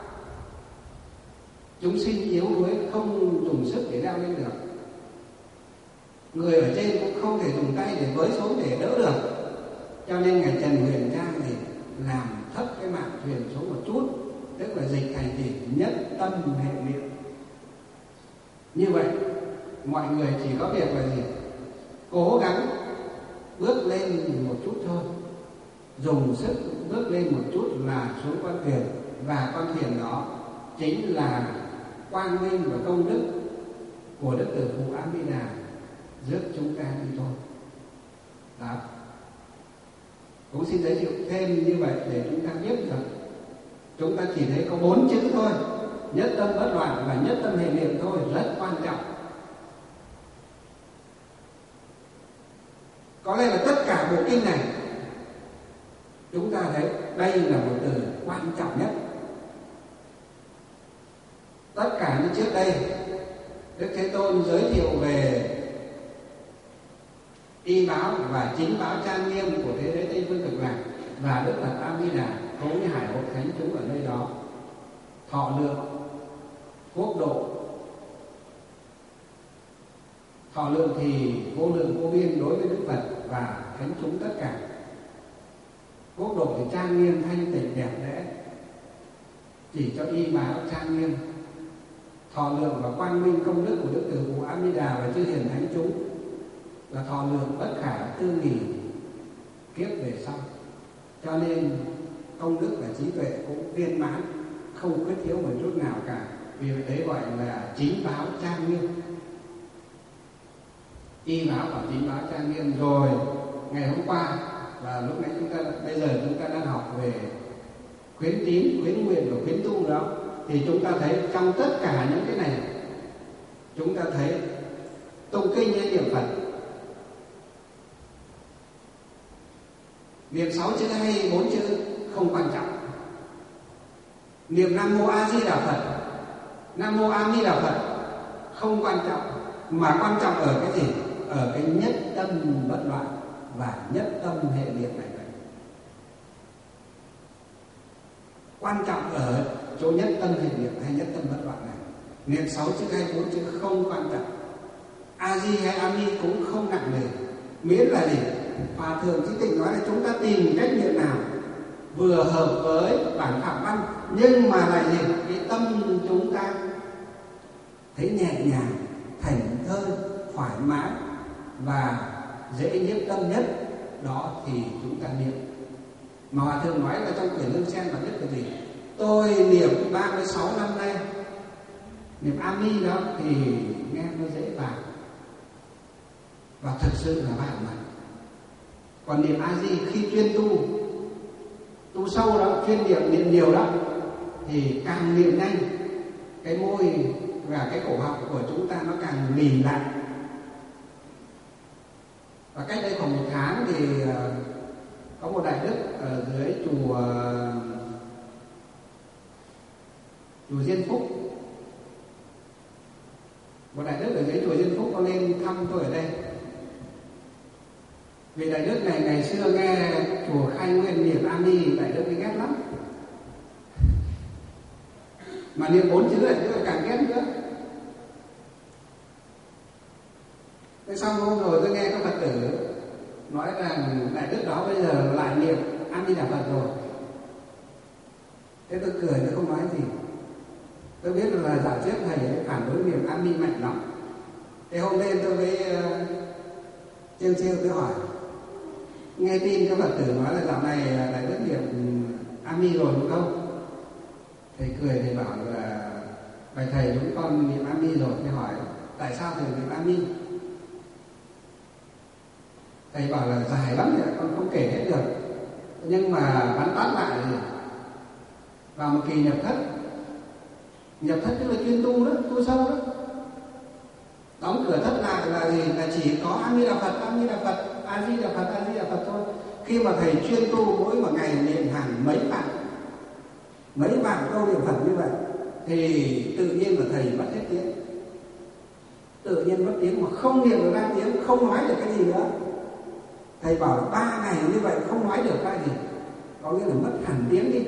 chúng sinh yếu đuối không dùng sức để leo lên được, người ở trên cũng không thể dùng tay để với xuống để đỡ được, cho nên ngài Trần Huyền Trang thì làm thấp cái mạn thuyền xuống một chút, tức là dịch thành thì nhất tâm hệ niệm. Như vậy mọi người chỉ có việc là gì? Cố gắng bước lên một chút thôi, dùng sức bước lên một chút là xuống con thuyền, và con thuyền đó chính là quang minh và công đức của Đức Tử Phụ A Di Đà giúp chúng ta đi thôi. Đó, cũng xin giới thiệu thêm như vậy để chúng ta biết rằng chúng ta chỉ thấy có 4 chữ thôi, nhất tâm bất loạn và nhất tâm hệ niệm thôi, rất quan trọng. Có lẽ là tất cả bộ kinh này chúng ta thấy đây là một từ quan trọng nhất. Tất cả như trước đây Đức Thế Tôn giới thiệu về y báo và chính báo trang nghiêm của thế giới Tây Phương Cực Lạc và Đức Phật A Di Đà cùng với hải hội thánh chúng ở nơi đó, thọ lượng, quốc độ. Thọ lượng thì vô lượng vô biên đối với Đức Phật và thánh chúng tất cả. Quốc độ thì trang nghiêm, thanh tịnh, đẹp đẽ, chỉ cho y báo trang nghiêm. Thọ lượng và quang minh công đức của Đức Từ Phụ A Di Đà và chư hiền thánh chúng là thọ lượng bất khả tư nghì kiếp về sau. Cho nên công đức và trí tuệ cũng viên mãn, không khuyết thiếu một chút nào cả. Vì vậy đấy gọi là chính báo trang nghiêm. Y báo và chính báo trang nghiêm. Rồi ngày hôm qua và lúc nãy bây giờ chúng ta đang học về khuyến tín, khuyến nguyện và khuyến tu đó, thì chúng ta thấy trong tất cả những cái này chúng ta thấy tụng kinh hay niệm Phật, niệm 6 chữ hay 4 chữ không quan trọng, niệm Nam Mô A Di Đà Phật, Nam Mô A Di Đà Phật không quan trọng, mà quan trọng ở cái gì? Ở cái nhất tâm bất loạn và nhất tâm hệ niệm này. Quan trọng ở chỗ nhất tâm hệ niệm hay nhất tâm bất loạn này. Niệm 6 chữ hay 4 chữ không quan trọng, A Di hay A Ni cũng không nặng nề, miễn là gì? Hòa Thượng Chí Tịnh nói là chúng ta tìm cách niệm nào vừa hợp với bản phạm văn, nhưng mà là gì? Cái tâm chúng ta thấy nhẹ nhàng, thảnh thơi, thoải mái và dễ nhiếp tâm nhất, đó thì chúng ta niệm. Mà Hòa Thượng nói là trong quyển Lương Sen và biết là gì? Tôi niệm 36 năm nay, niệm A Ni đó thì nghe nó dễ vào và thực sự là vào mà. Còn niệm A Di khi chuyên tu sâu đó, chuyên niệm nhiều đó, thì càng niệm nhanh, cái môi và cái cổ họng của chúng ta nó càng lì lại. Và cách đây khoảng 1 tháng thì có một đại đức ở dưới chùa Diên Phúc, một đại đức ở dưới chùa Diên Phúc có lên thăm tôi ở đây. Vì đại đức này ngày xưa nghe chùa Khai Nguyên niệm A Ni, đại đức ấy ghét lắm, mà niệm 4 chữ này tức là càng ghét nữa. Thế xong hôm rồi tôi nghe các Phật tử nói rằng đại đức đó bây giờ lại niệm A Di Đà Phật rồi. Thế tôi cười, tôi không nói gì. Tôi biết là dạo trước thầy ấy phản đối niệm A Ni mạnh lắm, Thế hôm lên tôi với trêu tôi hỏi, nghe tin các Phật tử nói là dạo này lại rất niệm A Di rồi đúng không? Thầy cười, thầy bảo là bài thầy chúng con niệm A Di rồi. Thầy hỏi tại sao thầy niệm A Di? Thầy bảo là dài lắm rồi, con không kể hết được. Nhưng mà vắn tắt lại thì vào một kỳ nhập thất tức là chuyên tu đó, tu sâu đó. Đóng cửa thất lại là gì? Là chỉ có A Di Đà Phật, A Di Đà Phật, A Di Đà Phật, A Di Đà Phật thôi. Khi mà thầy chuyên tu mỗi một ngày niệm hàng mấy vạn câu niệm Phật như vậy thì tự nhiên mà thầy mất hết tiếng. Tự nhiên mất tiếng mà không niệm được ra tiếng, không nói được cái gì nữa. Thầy bảo là 3 ngày như vậy không nói được cái gì, có nghĩa là mất hẳn tiếng đi.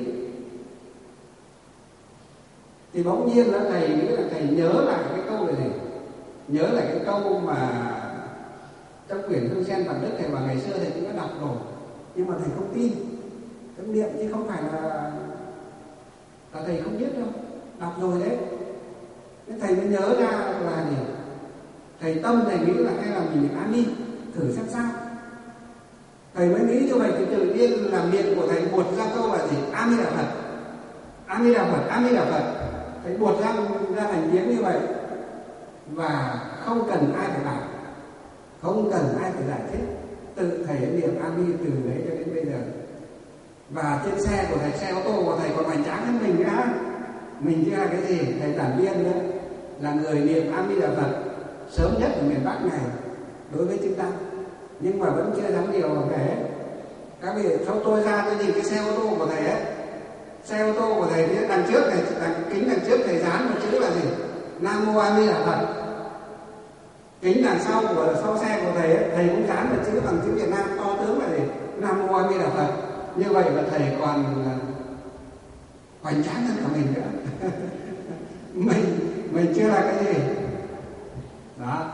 Thì bỗng nhiên là thầy nghĩ là thầy nhớ lại cái câu này, nhớ lại cái câu mà trong quyển Hương Sen Vạn Đức. Thầy bảo ngày xưa thầy cũng đã đọc rồi, nhưng mà thầy không tin, tâm niệm chứ không phải là thầy không biết đâu, đọc rồi đấy. Nên thầy mới nhớ ra là gì? Thầy tâm thầy nghĩ là hay là mình niệm A Di thử xem sao. Thầy mới nghĩ như vậy thì tự nhiên là miệng của thầy buột ra câu là gì? A Di Đà Phật, A Di Đà Phật, A Di Đà Phật. Thầy buột ra thành tiếng như vậy và không cần ai phải bảo, không cần ai phải giải thích, tự thầy niệm A Di từ đấy cho đến bây giờ. Và trên xe của thầy, xe ô tô của thầy còn hoành tráng hơn mình nữa. Mình chứ là cái gì? Thầy giảng viên nữa là người niệm A Di Đà Phật sớm nhất ở miền Bắc này đối với chúng ta, nhưng mà vẫn chưa dám điều kể. Các vị sau tôi ra tôi nhìn cái xe ô tô của thầy ấy, xe ô tô của thầy đằng trước này, kính đằng trước thầy dán một chữ là gì? Nam Mô A Di Đà Phật. Kính đằng sau của sau xe của thầy ấy, thầy cũng dán một chữ bằng chữ Việt Nam to tướng là gì? Nam Mô A Di Đà Phật. Như vậy là thầy còn hoành tráng hơn cả mình nữa. mình chưa là cái gì đó.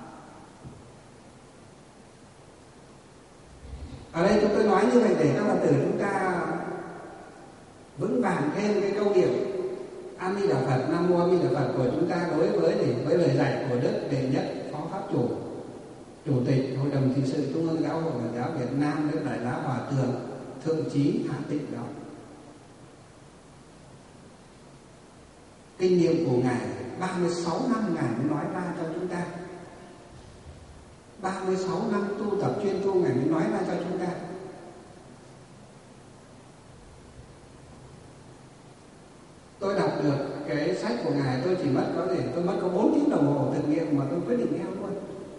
Ở đây chúng tôi nói như vậy để các Phật tử chúng ta vững vàng thêm cái câu niệm A Di Đà Phật, Nam Mô A Di Đà Phật của chúng ta đối với lời dạy của Đức Đệ Nhất Phó Pháp Chủ tịch Hội đồng Trị sự Trung ương Giáo hội Phật giáo Việt Nam, Đức Đại Lão Hòa Thượng Thượng Chí Hạ Tịnh đó. Kinh nghiệm của Ngài 36 năm Ngài mới nói ra cho chúng ta. 36 năm tu tập chuyên tu Ngài mới nói ra cho chúng ta. Tôi đọc được cái sách của Ngài, tôi chỉ mất có 4 tiếng đồng hồ thực nghiệm mà tôi quyết định theo luôn.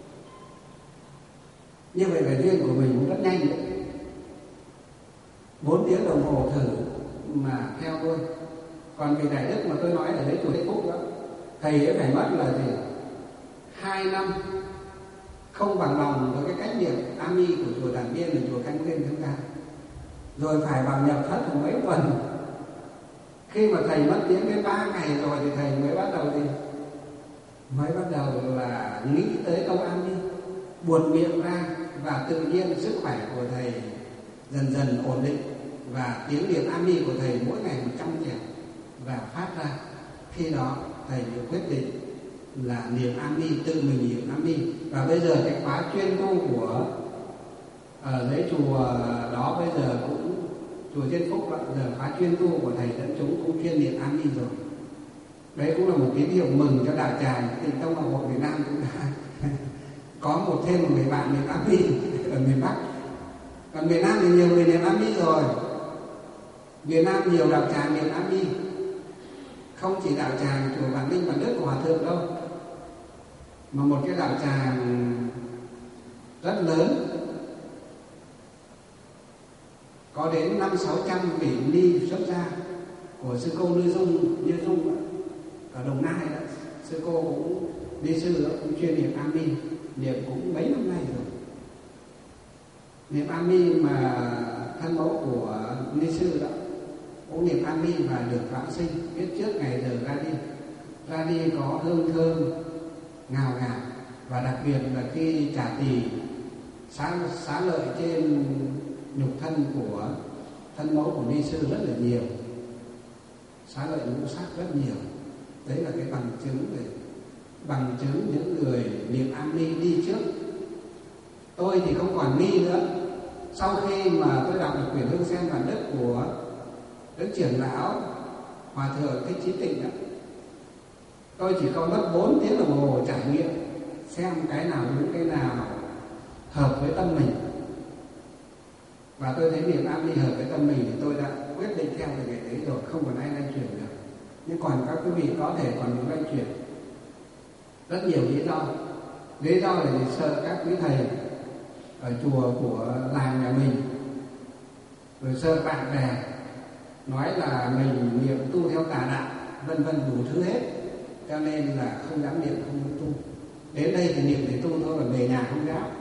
Như vậy về duyên của mình cũng rất nhanh đấy. 4 tiếng đồng hồ thử mà theo luôn. Còn vị Đại Đức mà tôi nói ở đấy chùa Thế Phúc đó, thầy ấy phải mất là gì? 2 năm không bằng lòng với cái cách niệm A Di của chùa Tản Viên và chùa Khánh Nguyên chúng ta. Rồi phải vào nhập thất mấy tuần. Khi mà thầy mất tiếng đến 3 ngày rồi thì thầy mới bắt đầu gì? Mới bắt đầu là nghĩ tới câu A Di, buột miệng ra, và tự nhiên sức khỏe của thầy dần dần ổn định và tiếng niệm A Di của thầy mỗi ngày 100 tràng và phát ra. Khi đó thầy mới quyết định là niệm A Di, tự mình niệm A Di. Và bây giờ cái khóa chuyên tu của ở dưới chùa đó bây giờ cũng chùa Thiên Phúc đó, giờ khóa chuyên tu của thầy dẫn chúng cũng chuyên niệm A Di rồi. Đấy cũng là một tín hiệu mừng cho đạo tràng Tịnh Tông Học hội Việt Nam chúng ta có thêm một người bạn niệm A Di ở miền Bắc. Còn miền Nam thì nhiều người niệm A Di rồi. Việt Nam nhiều đạo tràng niệm A Di, không chỉ đạo tràng chùa Vạn Ninh Vạn Đức của Hòa Thượng đâu, mà một cái đạo tràng rất lớn có đến 500-600 vị ni xuất gia của sư cô Như Dung ở Đồng Nai đó. Sư cô cũng ni sư đó, cũng chuyên niệm A Di, niệm cũng mấy năm nay rồi. Niệm A Di mà thân mẫu của ni sư đó cũng niệm A Di và được vãng sinh biết trước ngày giờ ra đi có hương thơm ngào ngạt, và đặc biệt là khi trả tỳ xá lợi trên nhục thân của thân mẫu của ni sư rất là nhiều, xá lợi ngũ sắc rất nhiều. Đấy là cái bằng chứng những người niệm An Ni đi trước. Tôi thì không còn ni nữa. Sau khi mà tôi đọc được quyển Hương Sen Vạn Đức của Đức Trưởng Lão Hòa Thượng Thích Chí Tịnh đó, tôi chỉ có mất 4 tiếng đồng hồ trải nghiệm xem cái nào đúng, cái nào hợp với tâm mình. Và tôi thấy niệm An Ni hợp với tâm mình thì tôi đã quyết định theo cái đấy rồi, không còn ai lay chuyển được. Nhưng còn các quý vị có thể còn muốn lay chuyển. Rất nhiều lý do. Lý do là vì sợ các quý thầy ở chùa của làng nhà mình, rồi sợ bạn bè nói là mình niệm tu theo tà đạo, vân vân đủ thứ hết, cho nên là không dám niệm, không dám tu. Đến đây thì niệm để tu thôi, còn về nhà không dám.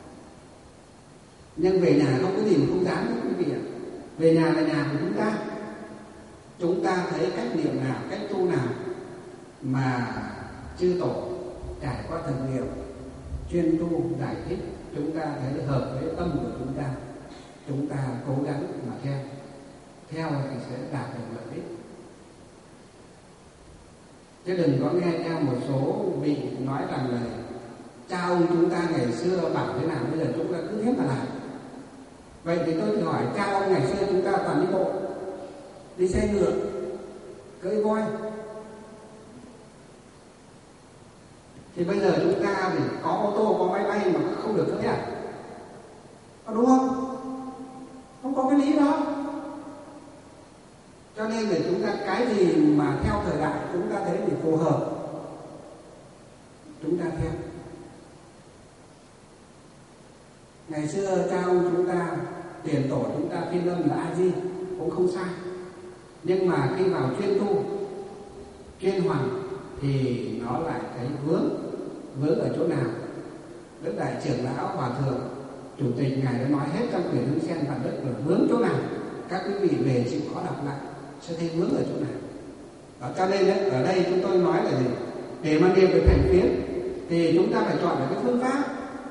Nhưng về nhà không có gì mà không dám đó quý vị ạ. Về nhà là nhà của chúng ta. Chúng ta thấy cách niệm nào, cách tu nào mà chư tổ trải qua thực nghiệm, chuyên tu, giải thích, chúng ta thấy hợp với tâm của chúng ta cố gắng mà theo thì sẽ đạt được lợi ích. Chứ đừng có nghe theo một số vị nói rằng là cha ông chúng ta ngày xưa bảo thế nào, bây giờ chúng ta cứ thế mà làm. Vậy thì tôi thử hỏi, cha ông ngày xưa chúng ta toàn đi bộ, đi xe ngựa, cưỡi voi. Thì bây giờ chúng ta thì có ô tô, có máy bay mà không được cưỡi à? Có đúng không? Không có cái lý đó. Cho nên là chúng ta cái gì mà theo thời đại chúng ta thấy thì phù hợp, chúng ta theo. Ngày xưa cha ông chúng ta, tiền tổ chúng ta phiên âm là A Di cũng không sai. Nhưng mà khi vào chuyên tu, chuyên hoàn thì nó lại thấy vướng ở chỗ nào. Đức Đại Trưởng Lão Hòa Thượng Chủ tịch Ngài đã nói hết trong quyển Hương Sen Vạn Đức là vướng chỗ nào. Các quý vị về chịu khó đọc lại sẽ thấy vướng ở chỗ nào. Đó, cho nên đấy, ở đây chúng tôi nói là gì? Để mà niệm được thành phiến thì chúng ta phải chọn được cái phương pháp.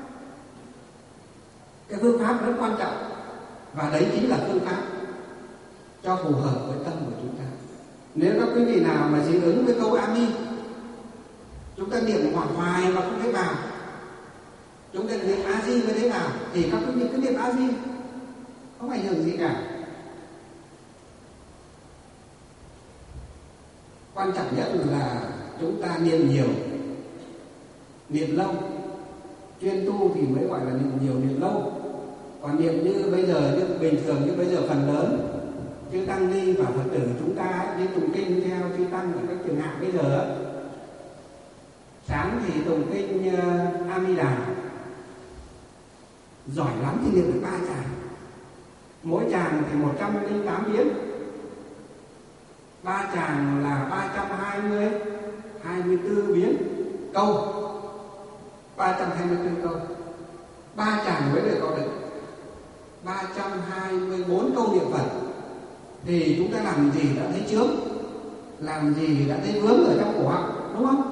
Cái phương pháp rất quan trọng. Và đấy chính là phương pháp cho phù hợp với tâm của chúng ta. Nếu các quý vị nào mà dị ứng với câu A Ni, chúng ta niệm hoài mà không thấy vào, chúng ta niệm A Di mới thấy vào, thì các quý vị cứ niệm A Di, không ảnh hưởng gì cả. Quan trọng nhất là chúng ta niệm nhiều, niệm lâu. Chuyên tu thì mới gọi là niệm nhiều, niệm lâu. Còn niệm như bây giờ, như bình thường, như bây giờ phần lớn chư tăng ni và Phật tử chúng ta đi tụng kinh theo chư tăng ở các trường hạ bây giờ. Sáng thì tụng kinh A Di Đà, giỏi lắm thì niệm được 3 tràng, mỗi tràng thì 108 biến, 3 tràng là 24 biến câu, 324 câu, 3 tràng mới được có được 324 câu niệm Phật. Thì chúng ta làm gì đã thấy chướng, làm gì đã thấy vướng ở trong cổ họng, đúng không?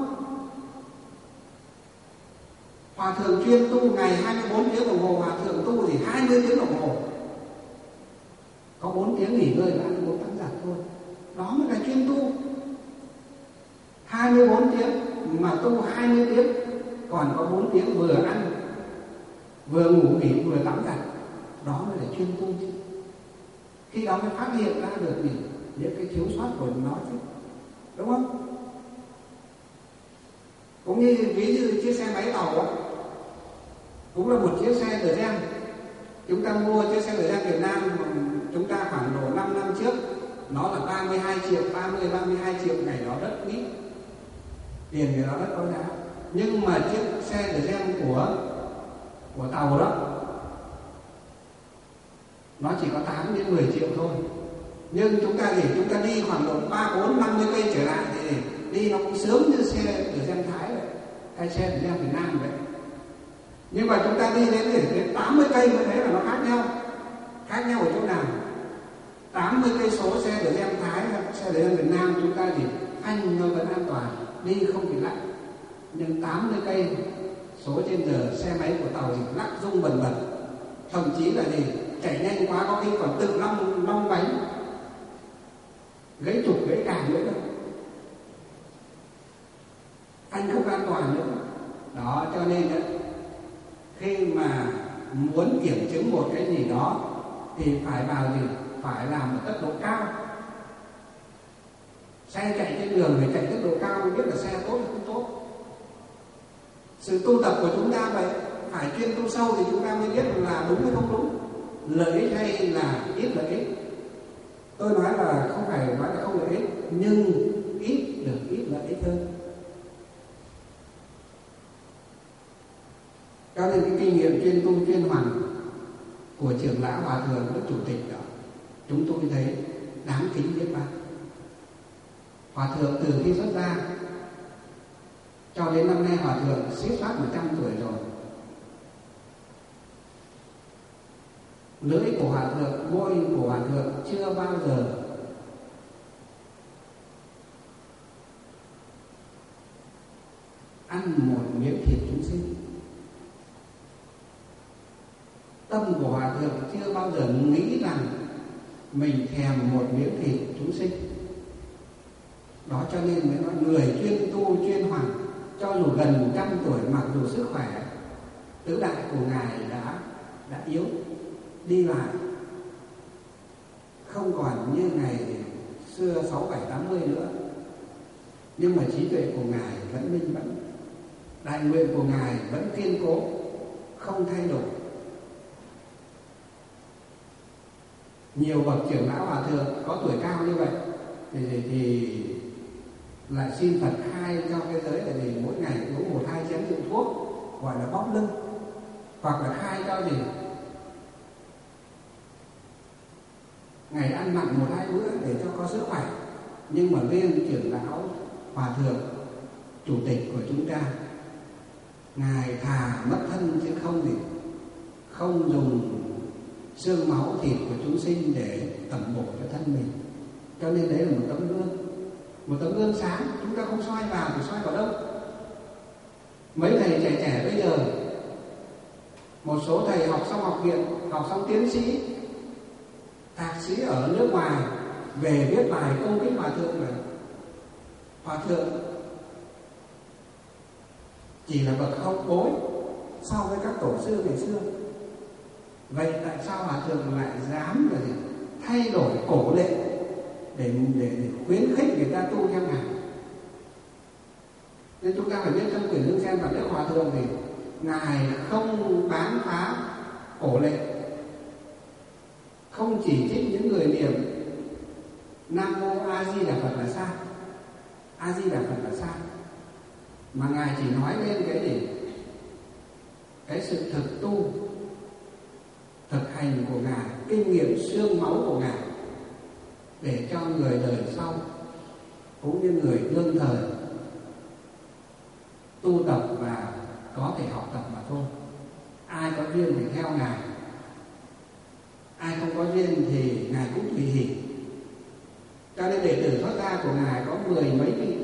Hòa thượng chuyên tu ngày 24 tiếng đồng hồ, hòa thượng tu thì 20 tiếng đồng hồ, có 4 tiếng nghỉ ngơi là ăn 4 tắm giặt thôi. Đó mới là chuyên tu. 24 tiếng mà tu 20 tiếng, còn có 4 tiếng vừa ăn, vừa ngủ nghỉ, vừa tắm giặt. Đó mới là chuyên tu chứ. Khi đó mới phát hiện ra được những cái thiếu sót của nó chứ, đúng không? Cũng như ví dụ chiếc xe máy tàu đó, cũng là một chiếc xe đờ gen. Chúng ta mua chiếc xe đờ gen Việt Nam chúng ta khoảng độ 5 năm trước, nó là 32 triệu, 32 triệu, ngày đó rất ít, tiền thì nó rất có giá. Nhưng mà chiếc xe đờ gen của tàu đó, nó chỉ có 8 đến 10 triệu thôi. Nhưng chúng ta đi khoảng độ 3, 4, 50 cây trở lại thì đi nó cũng sướng như xe đờ gen Thái vậy, hay xe đờ gen Việt Nam vậy. Nhưng mà chúng ta đi đến 80 cây mới thấy là nó khác nhau. Khác nhau ở chỗ nào? 80 cây số xe đờ gen Thái, xe đờ gen Việt Nam chúng ta thì phanh nó vẫn an toàn, đi không bị lạnh. Nhưng 80 cây số trên giờ xe máy của tàu thì lắc rung bần bật, thậm chí là gì chạy nhanh quá có khi còn tự long bánh, gãy trục gãy càng nữa đâu, anh không an toàn nữa. Đó, cho nên đó, khi mà muốn kiểm chứng một cái gì đó thì phải vào gì? Phải làm ở tốc độ cao. Xe chạy trên đường phải chạy tốc độ cao mới biết là xe tốt hay không tốt. Sự tu tập của chúng ta vậy, phải chuyên tu sâu thì chúng ta mới biết là đúng hay không đúng, lợi ích hay là ít lợi ích. Tôi nói là không phải nói là không lợi ích, nhưng ít được ít lợi ích hơn. Cho nên cái kinh nghiệm chuyên tu chuyên hoàn của trưởng lão hòa thượng với chủ tịch đó, chúng tôi thấy đáng kính biết bao. Hòa thượng từ khi xuất gia cho đến năm nay hòa thượng suýt soát 100 tuổi rồi. Lưỡi của hòa thượng, môi của hòa thượng chưa bao giờ ăn một miếng thịt chúng sinh. Tâm của hòa thượng chưa bao giờ nghĩ rằng mình thèm một miếng thịt chúng sinh. Đó cho nên mới nói người chuyên tu chuyên hoàn, cho dù gần 100 tuổi, mặc dù sức khỏe tứ đại của ngài đã yếu đi lại, không còn như ngày xưa 6, 7, 80 nữa, nhưng mà trí tuệ của ngài vẫn minh mẫn, đại nguyện của ngài vẫn kiên cố, không thay đổi. Nhiều bậc trưởng lão hòa thượng có tuổi cao như vậy thì lại xin Phật khai cho cái giới là gì? Mỗi ngày uống 1-2 chén rượu thuốc gọi là bóp lưng, hoặc là khai cho gì? Ngày ăn mặn 1-2 bữa để cho có sức khỏe. Nhưng mà riêng trưởng lão hòa thượng chủ tịch của chúng ta, ngài thà mất thân chứ không dùng xương máu thịt của chúng sinh để tẩm bổ cho thân mình. Cho nên đấy là một tấm gương sáng. Chúng ta không soi vào thì soi vào đâu? Mấy thầy trẻ bây giờ, một số thầy học xong học viện, học xong tiến sĩ, thạc sĩ ở nước ngoài, về viết bài công kích hòa thượng này. Hòa thượng chỉ là bậc hậu bối so với các tổ sư ngày xưa. Vậy tại sao hòa thượng lại dám là gì? Thay đổi cổ lệ để khuyến khích người ta tu theo ngài? Nên chúng ta phải biết trong quyển Hương Sen Vạn Đức hòa thượng thì ngài không bán phá cổ lệ, không chỉ trích những người niệm Nam Mô A Di Đà Phật là sai, A Di Đà Phật là sai, mà ngài chỉ nói lên cái gì? Cái sự thực tu, thực hành của ngài, kinh nghiệm xương máu của ngài, để cho người đời sau cũng như người đương thời tu tập và có thể học tập mà thôi. Ai có duyên thì theo ngài, ai không có duyên thì ngài cũng tùy hỷ. Cho nên đệ tử xuất gia của ngài có 10 mấy vị,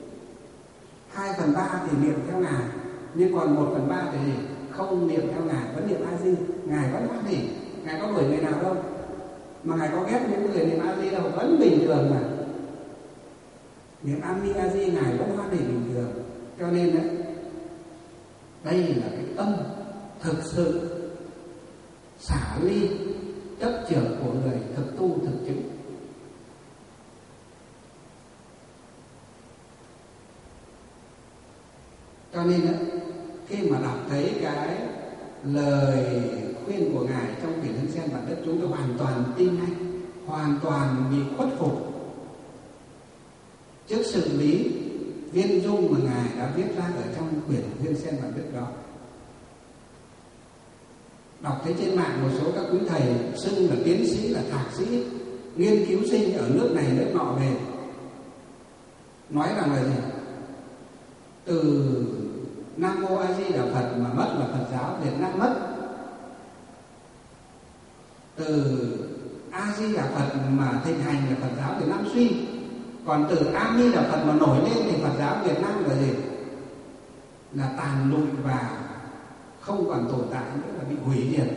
2/3 thì niệm theo ngài, nhưng còn 1/3 thì không niệm theo ngài, vẫn niệm A Di. Ngài vẫn hoan hỉ, ngài có đuổi người nào đâu, mà ngài có ghét những người niệm A Di đâu, vẫn bình thường mà. Niệm A Di A Di ngài vẫn hoan hỉ bình thường. Cho nên đấy, đây là cái tâm thực sự xả ly chấp trưởng của người thực tu thực chứng. Cho nên đó, khi mà đọc thấy cái lời khuyên của ngài trong quyển Hương Sen Vạn Đức, chúng tôi hoàn toàn tin ngay, hoàn toàn bị khuất phục trước sự lý viên dung mà ngài đã viết ra ở trong quyển Hương Sen Vạn Đức đó. Đọc thấy trên mạng một số các quý thầy xưng là tiến sĩ, là thạc sĩ, nghiên cứu sinh ở nước này nước nọ về, nói rằng là gì? Từ Nam Mô A Di Đà Phật mà mất là Phật giáo Việt Nam mất, từ A Di Đà Phật mà thịnh hành là Phật giáo Việt Nam suy, còn từ A Di Đà Phật mà nổi lên thì Phật giáo Việt Nam là gì? Là tàn lụi và không còn tồn tại nữa, là bị hủy diệt.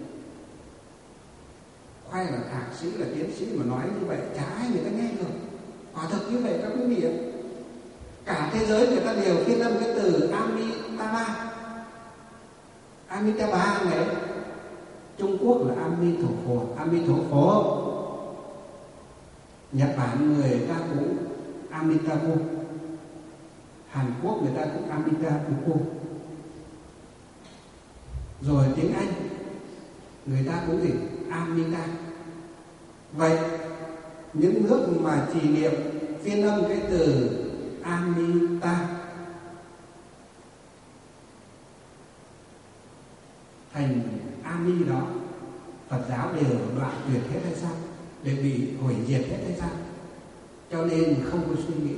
Khoai là thạc sĩ, là tiến sĩ mà nói như vậy chả ai người ta nghe được. Quả thực như vậy các quý vị ạ. Cả thế giới người ta đều phiên âm cái từ Amitabha, Amitabha này, Trung Quốc là Amitabha. Nhật Bản người ta cũng Amitabha, Hàn Quốc người ta cũng Amitabha, rồi tiếng Anh người ta cũng gì Amita. Vậy những nước mà trì niệm phiên âm cái từ Amita thành Ami đó, Phật giáo đều đoạn tuyệt hết hay sao? Để bị hủy diệt hết hay sao? Cho nên không có suy nghĩ.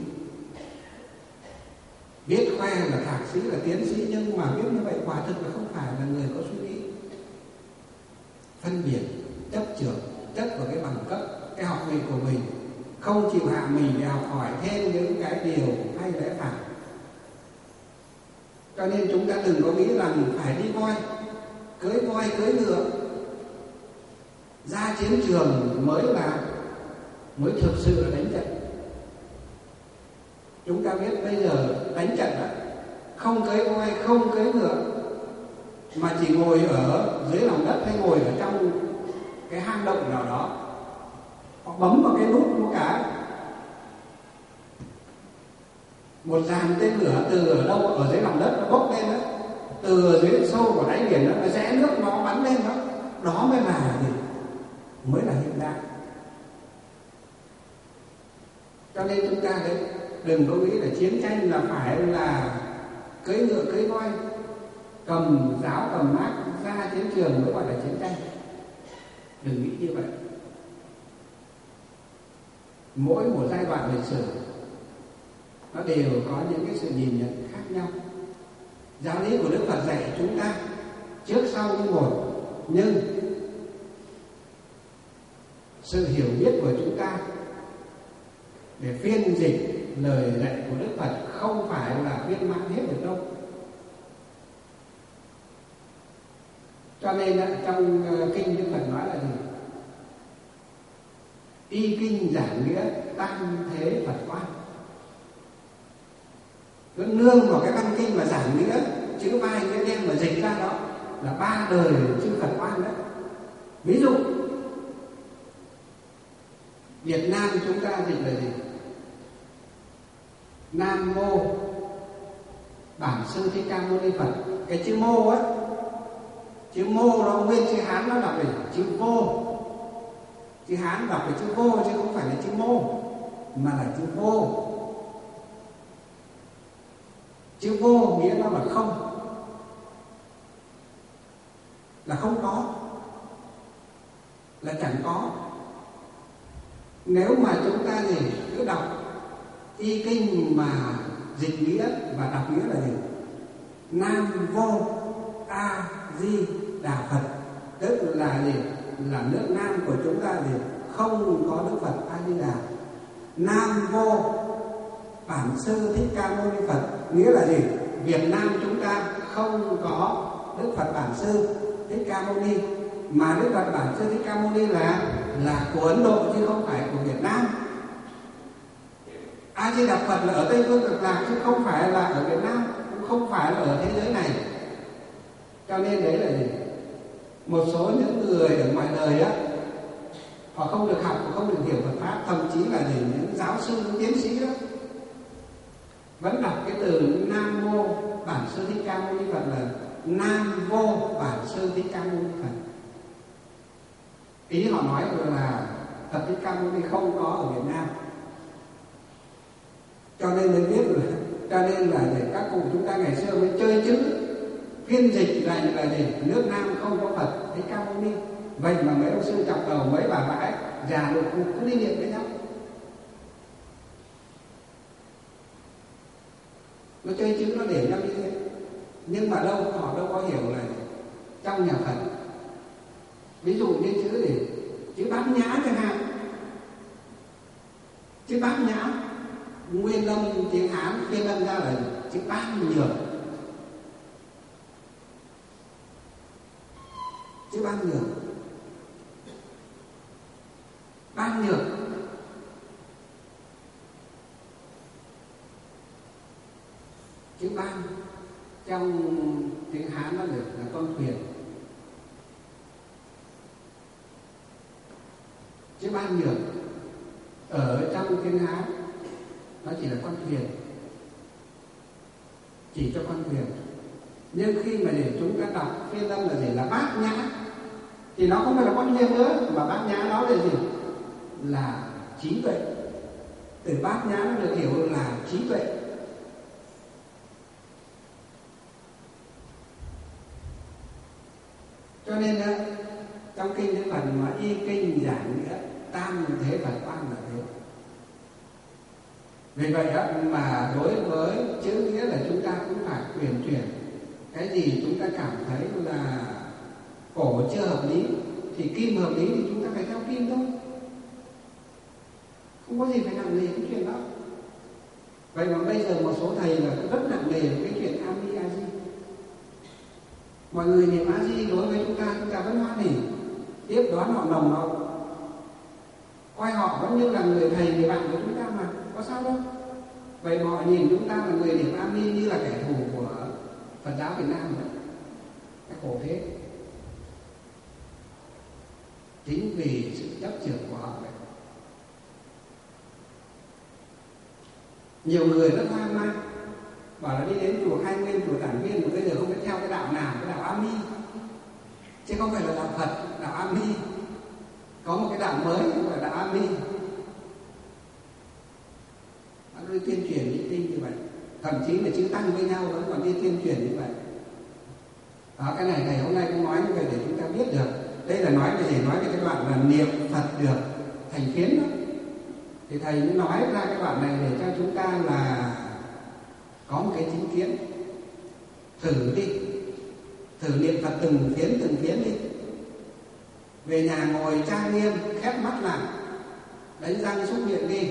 Biết khoe là thạc sĩ là tiến sĩ, nhưng mà biết như vậy quả thực là không phải là người có suy nghĩ. Phân biệt, chấp chưởng, chấp vào cái bằng cấp, cái học vị của mình, không chịu hạ mình để học hỏi thêm những cái điều hay lẽ phải. Cho nên chúng ta đừng có nghĩ rằng phải đi voi cưỡi ngựa ra chiến trường mới thực sự là đánh trận. Chúng ta biết bây giờ đánh trận đó, không cưỡi voi, không cưỡi ngựa, mà chỉ ngồi ở dưới lòng đất hay ngồi ở trong cái hang động nào đó, họ bấm vào cái nút một cái, một dàn tên lửa từ ở đâu ở dưới lòng đất nó bốc lên đó, từ ở dưới sâu của đáy biển đó, nó rẽ nước nó bắn lên đó, đó mới là gì? Mới là hiện đại. Cho nên chúng ta đấy đừng có nghĩ là chiến tranh là phải là cưỡi ngựa cưỡi voi, cầm giáo cầm mác ra chiến trường mới gọi là chiến tranh. Đừng nghĩ như vậy. Mỗi một giai đoạn lịch sử nó đều có những cái sự nhìn nhận khác nhau. Giáo lý của Đức Phật dạy chúng ta trước sau như một, nhưng sự hiểu biết của chúng ta để phiên dịch lời dạy của Đức Phật không phải là viên mãn hết được đâu. Cho nên trong kinh Đức Phật nói là gì? Y kinh giảng nghĩa tam thế Phật quan. Cứ nương vào cái văn kinh mà giảng nghĩa, chữ vai nghĩa đen mà dịch ra đó là 3 đời chư Phật quan đấy. Ví dụ Việt Nam chúng ta dịch là gì? Nam mô Bản Sư Thích Ca Mâu Ni Phật. Cái chữ mô á, chữ mô nó nguyên chữ Hán nó đọc là chữ vô. Chữ Hán đọc là chữ vô chứ không phải là chữ mô, mà là chữ vô. Chữ vô nghĩa nó là không, là không có, là chẳng có. Nếu mà chúng ta gì cứ đọc y kinh mà dịch nghĩa và đọc nghĩa là gì? Nam vô A Di Đà Phật, tức là gì? Là nước Nam của chúng ta gì? Không có Đức Phật A Di Đà. Nam vô Bản Sư Thích Ca Mâu Ni Phật nghĩa là gì? Việt Nam chúng ta không có Đức Phật Bản Sư Thích Ca Mâu Ni, mà Đức Phật Bản Sư Thích Ca Mâu Ni là của Ấn Độ chứ không phải của Việt Nam. A Di Đà Phật là ở Tây Phương Cực Lạc chứ không phải là ở Việt Nam, cũng không phải là ở thế giới này. Cho nên đấy là gì? Một số những người ở ngoài đời á, họ không được học, họ không được hiểu Phật pháp, thậm chí là gì? Những giáo sư, những tiến sĩ đó vẫn đọc cái từ Nam Mô Bản Sư Thích Ca Mâu Ni Phật là Nam Vô Bản Sư Thích Ca Mâu Ni Phật. Ý họ nói là Phật Thích Ca Mâu Ni không có ở Việt Nam. Cho nên mới biết là để các cụ chúng ta ngày xưa mới chơi chữ phiên dịch là gì? Nước Nam không có Phật Thích Ca Mâu Ni. Vậy mà mấy ông sư chọc đầu, mấy bà bãi già được cứ đi niệm với nhau. Nó chơi chữ nó để nhau như thế. Nhưng mà họ đâu có hiểu là trong nhà Phật, ví dụ như chữ gì? Chữ Bát Nhã chẳng hạn. Chữ Bát Nhã nguyên âm tiếng Hán phiên âm ra là chữ Bát Nhược. Chữ Bát Nhược, Bát Nhược chữ ban, Trong tiếng Hán nó được là con thuyền, chứ ban nhược ở trong tiếng Hán nó chỉ là con thuyền, chỉ cho con thuyền. Nhưng khi mà để chúng ta đọc phiên âm là gì? Là bát nhã, thì nó không phải là con thuyền nữa, mà bát nhã đó là gì? Là trí tuệ. Từ bát nhã nó được hiểu là trí tuệ. Cho nên đó, trong kinh Đức Phật mà y kinh giảng nghĩa tam thế và quan là thế. Vì vậy đó mà đối với chữ nghĩa là chúng ta cũng phải uyển chuyển. Cái gì chúng ta cảm thấy là cổ chưa hợp lý thì kim hợp lý thì chúng ta phải theo kim thôi, không có gì phải nặng nề cái chuyện đó. Vậy mà bây giờ một số thầy là rất nặng nề cái chuyện A Di A Di. Mọi người niệm A Di đối với chúng ta vẫn hoan hỉ, tiếp đoán họ nồng hậu, coi họ vẫn như là người thầy người bạn của chúng ta mà có sao đâu. Vậy mà họ nhìn chúng ta là người niệm A Di như là kẻ thù của Phật giáo Việt Nam nữa. Cái khổ thế. Chính vì sự chấp chưởng của họ vậy. Nhiều người rất hoang mang, bảo là đi đến chùa Khai Nguyên, chùa Tản Viên mà bây giờ không biết theo cái đạo nào, cái đạo A Mi, chứ không phải là đạo Phật, đạo A Mi. Có một cái đạo mới gọi là đạo A Mi. Nó đi tuyên truyền linh tinh như vậy, thậm chí là chữ tăng với nhau vẫn còn đi tuyên truyền như vậy. Đó, cái này thầy hôm nay cũng nói như vậy để chúng ta biết được. Đây là nói về gì? Nói về cái đoạn là niệm Phật được thành phiến đó. Thì thầy mới nói ra cái đoạn này để cho chúng ta là có một cái chính kiến. Thử đi, thử niệm Phật từng phiến đi. Về nhà ngồi trang nghiêm, khép mắt lại, đánh răng xúc miệng đi,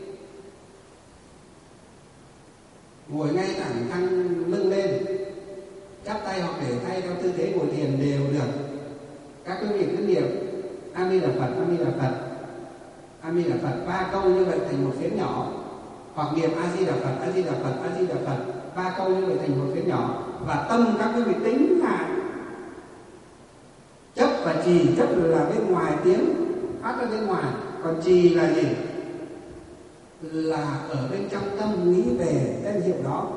ngồi ngay thẳng thăng lưng lên, chắp tay hoặc để tay theo tư thế ngồi thiền đều được. Các quý vị cứ niệm A Di Đà Phật, A Di Đà Phật, A Di Đà Phật 3 câu như vậy thành một phiến nhỏ, hoặc niệm A Di Đà Phật, A Di Đà Phật, A Di Đà Phật 3 câu như vậy thành một phiến nhỏ. Và tâm các quý vị tính lại, chấp và trì. Chấp là bên ngoài tiếng phát ra bên ngoài, còn trì là gì? Là ở bên trong tâm nghĩ về danh hiệu đó.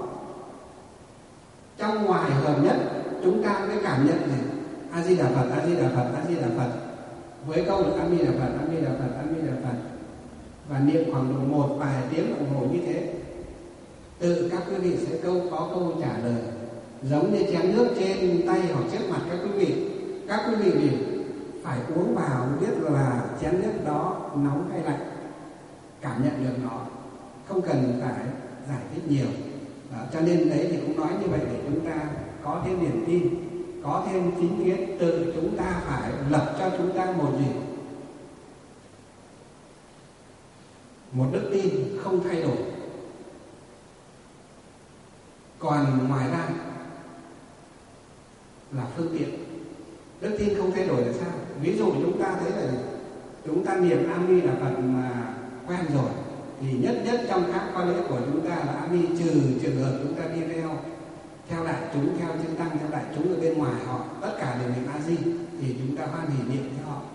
Trong ngoài hợp nhất, chúng ta mới cảm nhận này A Di Đà Phật, A Di Đà Phật, A Di Đà Phật với câu là A Di Đà Phật, A Di Đà Phật, A Di Đà Phật, và niệm khoảng độ một vài tiếng đồng hồ như thế. Tự các quý vị sẽ có câu trả lời, giống như chén nước trên tay hoặc trước mặt các quý vị. Các quý vị phải uống vào biết là chén nước đó nóng hay lạnh, cảm nhận được nó, không cần phải giải thích nhiều. Đó, cho nên đấy thì cũng nói như vậy để chúng ta có thêm niềm tin, có thêm chính kiến. Tự chúng ta phải lập cho chúng ta một gì? Một đức tin không thay đổi. Còn ngoài ra là phương tiện. Đức tin không thay đổi là sao? Ví dụ chúng ta thấy là chúng ta niệm A Di Đà Phật mà quen rồi, thì nhất trong các khóa lễ của chúng ta là A Di, trừ trường hợp chúng ta đi theo đại chúng, theo chư tăng, theo đại chúng ở bên ngoài họ tất cả đều niệm A Di, thì chúng ta hoan hỉ niệm theo họ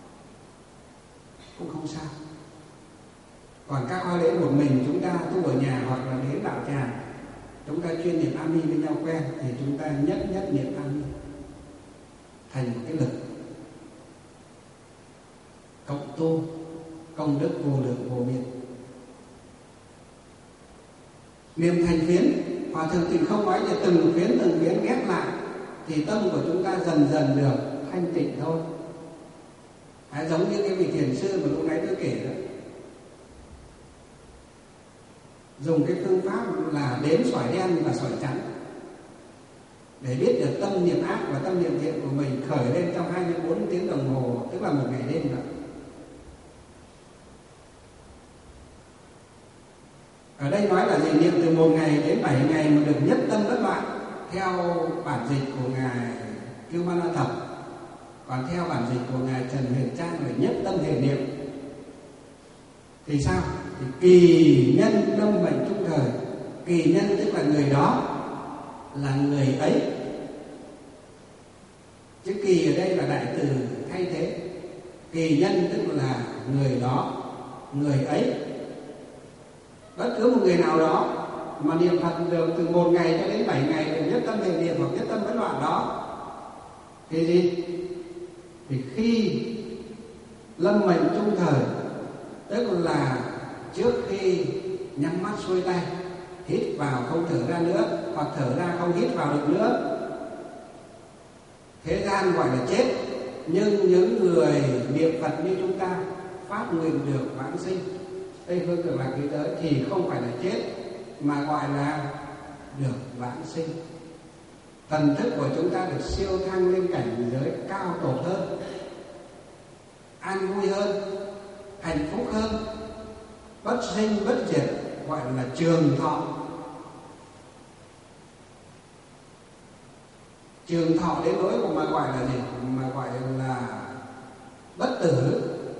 cũng không sao. Còn các khóa lễ một mình chúng ta tu ở nhà hoặc là đến đạo tràng, chúng ta chuyên niệm A Di với nhau quen, thì chúng ta nhất niệm A Di thành một cái lực cộng tu, công đức vô lượng vô biên. Niệm thành phiến, Hòa Thượng Tịnh Không nói là từng phiến ghép lại thì tâm của chúng ta dần được thanh tịnh thôi. Giống như cái vị thiền sư mà lúc nãy tôi kể đó, dùng cái phương pháp là đếm sỏi đen và sỏi trắng để biết được tâm niệm ác và tâm niệm thiện của mình khởi lên trong 24 tiếng đồng hồ, tức là một ngày đêm đó. Ở đây nói là gì? Niệm từ 1 ngày đến 7 ngày mà được nhất tâm bất loạn, theo bản dịch của ngài Kiêu Ma La Thập. Còn theo bản dịch của ngài Trần Huyền Trang là nhất tâm thể niệm. Thì sao? Thì kỳ nhân lâm mệnh trung thời. Kỳ nhân tức là người đó là người ấy. Chữ kỳ ở đây là đại từ thay thế. Kỳ nhân tức là người đó, người ấy. Bất cứ một người nào đó mà niệm Phật được từ 1 ngày cho đến 7 ngày đều nhất tâm về niệm hoặc nhất tâm bất loạn đó thì gì? Thì khi lâm mệnh chung thời, tức là trước khi nhắm mắt xuôi tay, hít vào không thở ra nữa, hoặc thở ra không hít vào được nữa, thế gian gọi là chết. Nhưng những người niệm Phật như chúng ta phát nguyện được vãng sinh Tây phương cực lạc thế giới thì không phải là chết, mà gọi là được vãng sinh. Thần thức của chúng ta được siêu thăng lên cảnh giới cao tột hơn, an vui hơn, hạnh phúc hơn, bất sinh bất diệt, gọi là trường thọ. Trường thọ đến nỗi mà gọi là gì? Mà gọi là bất tử.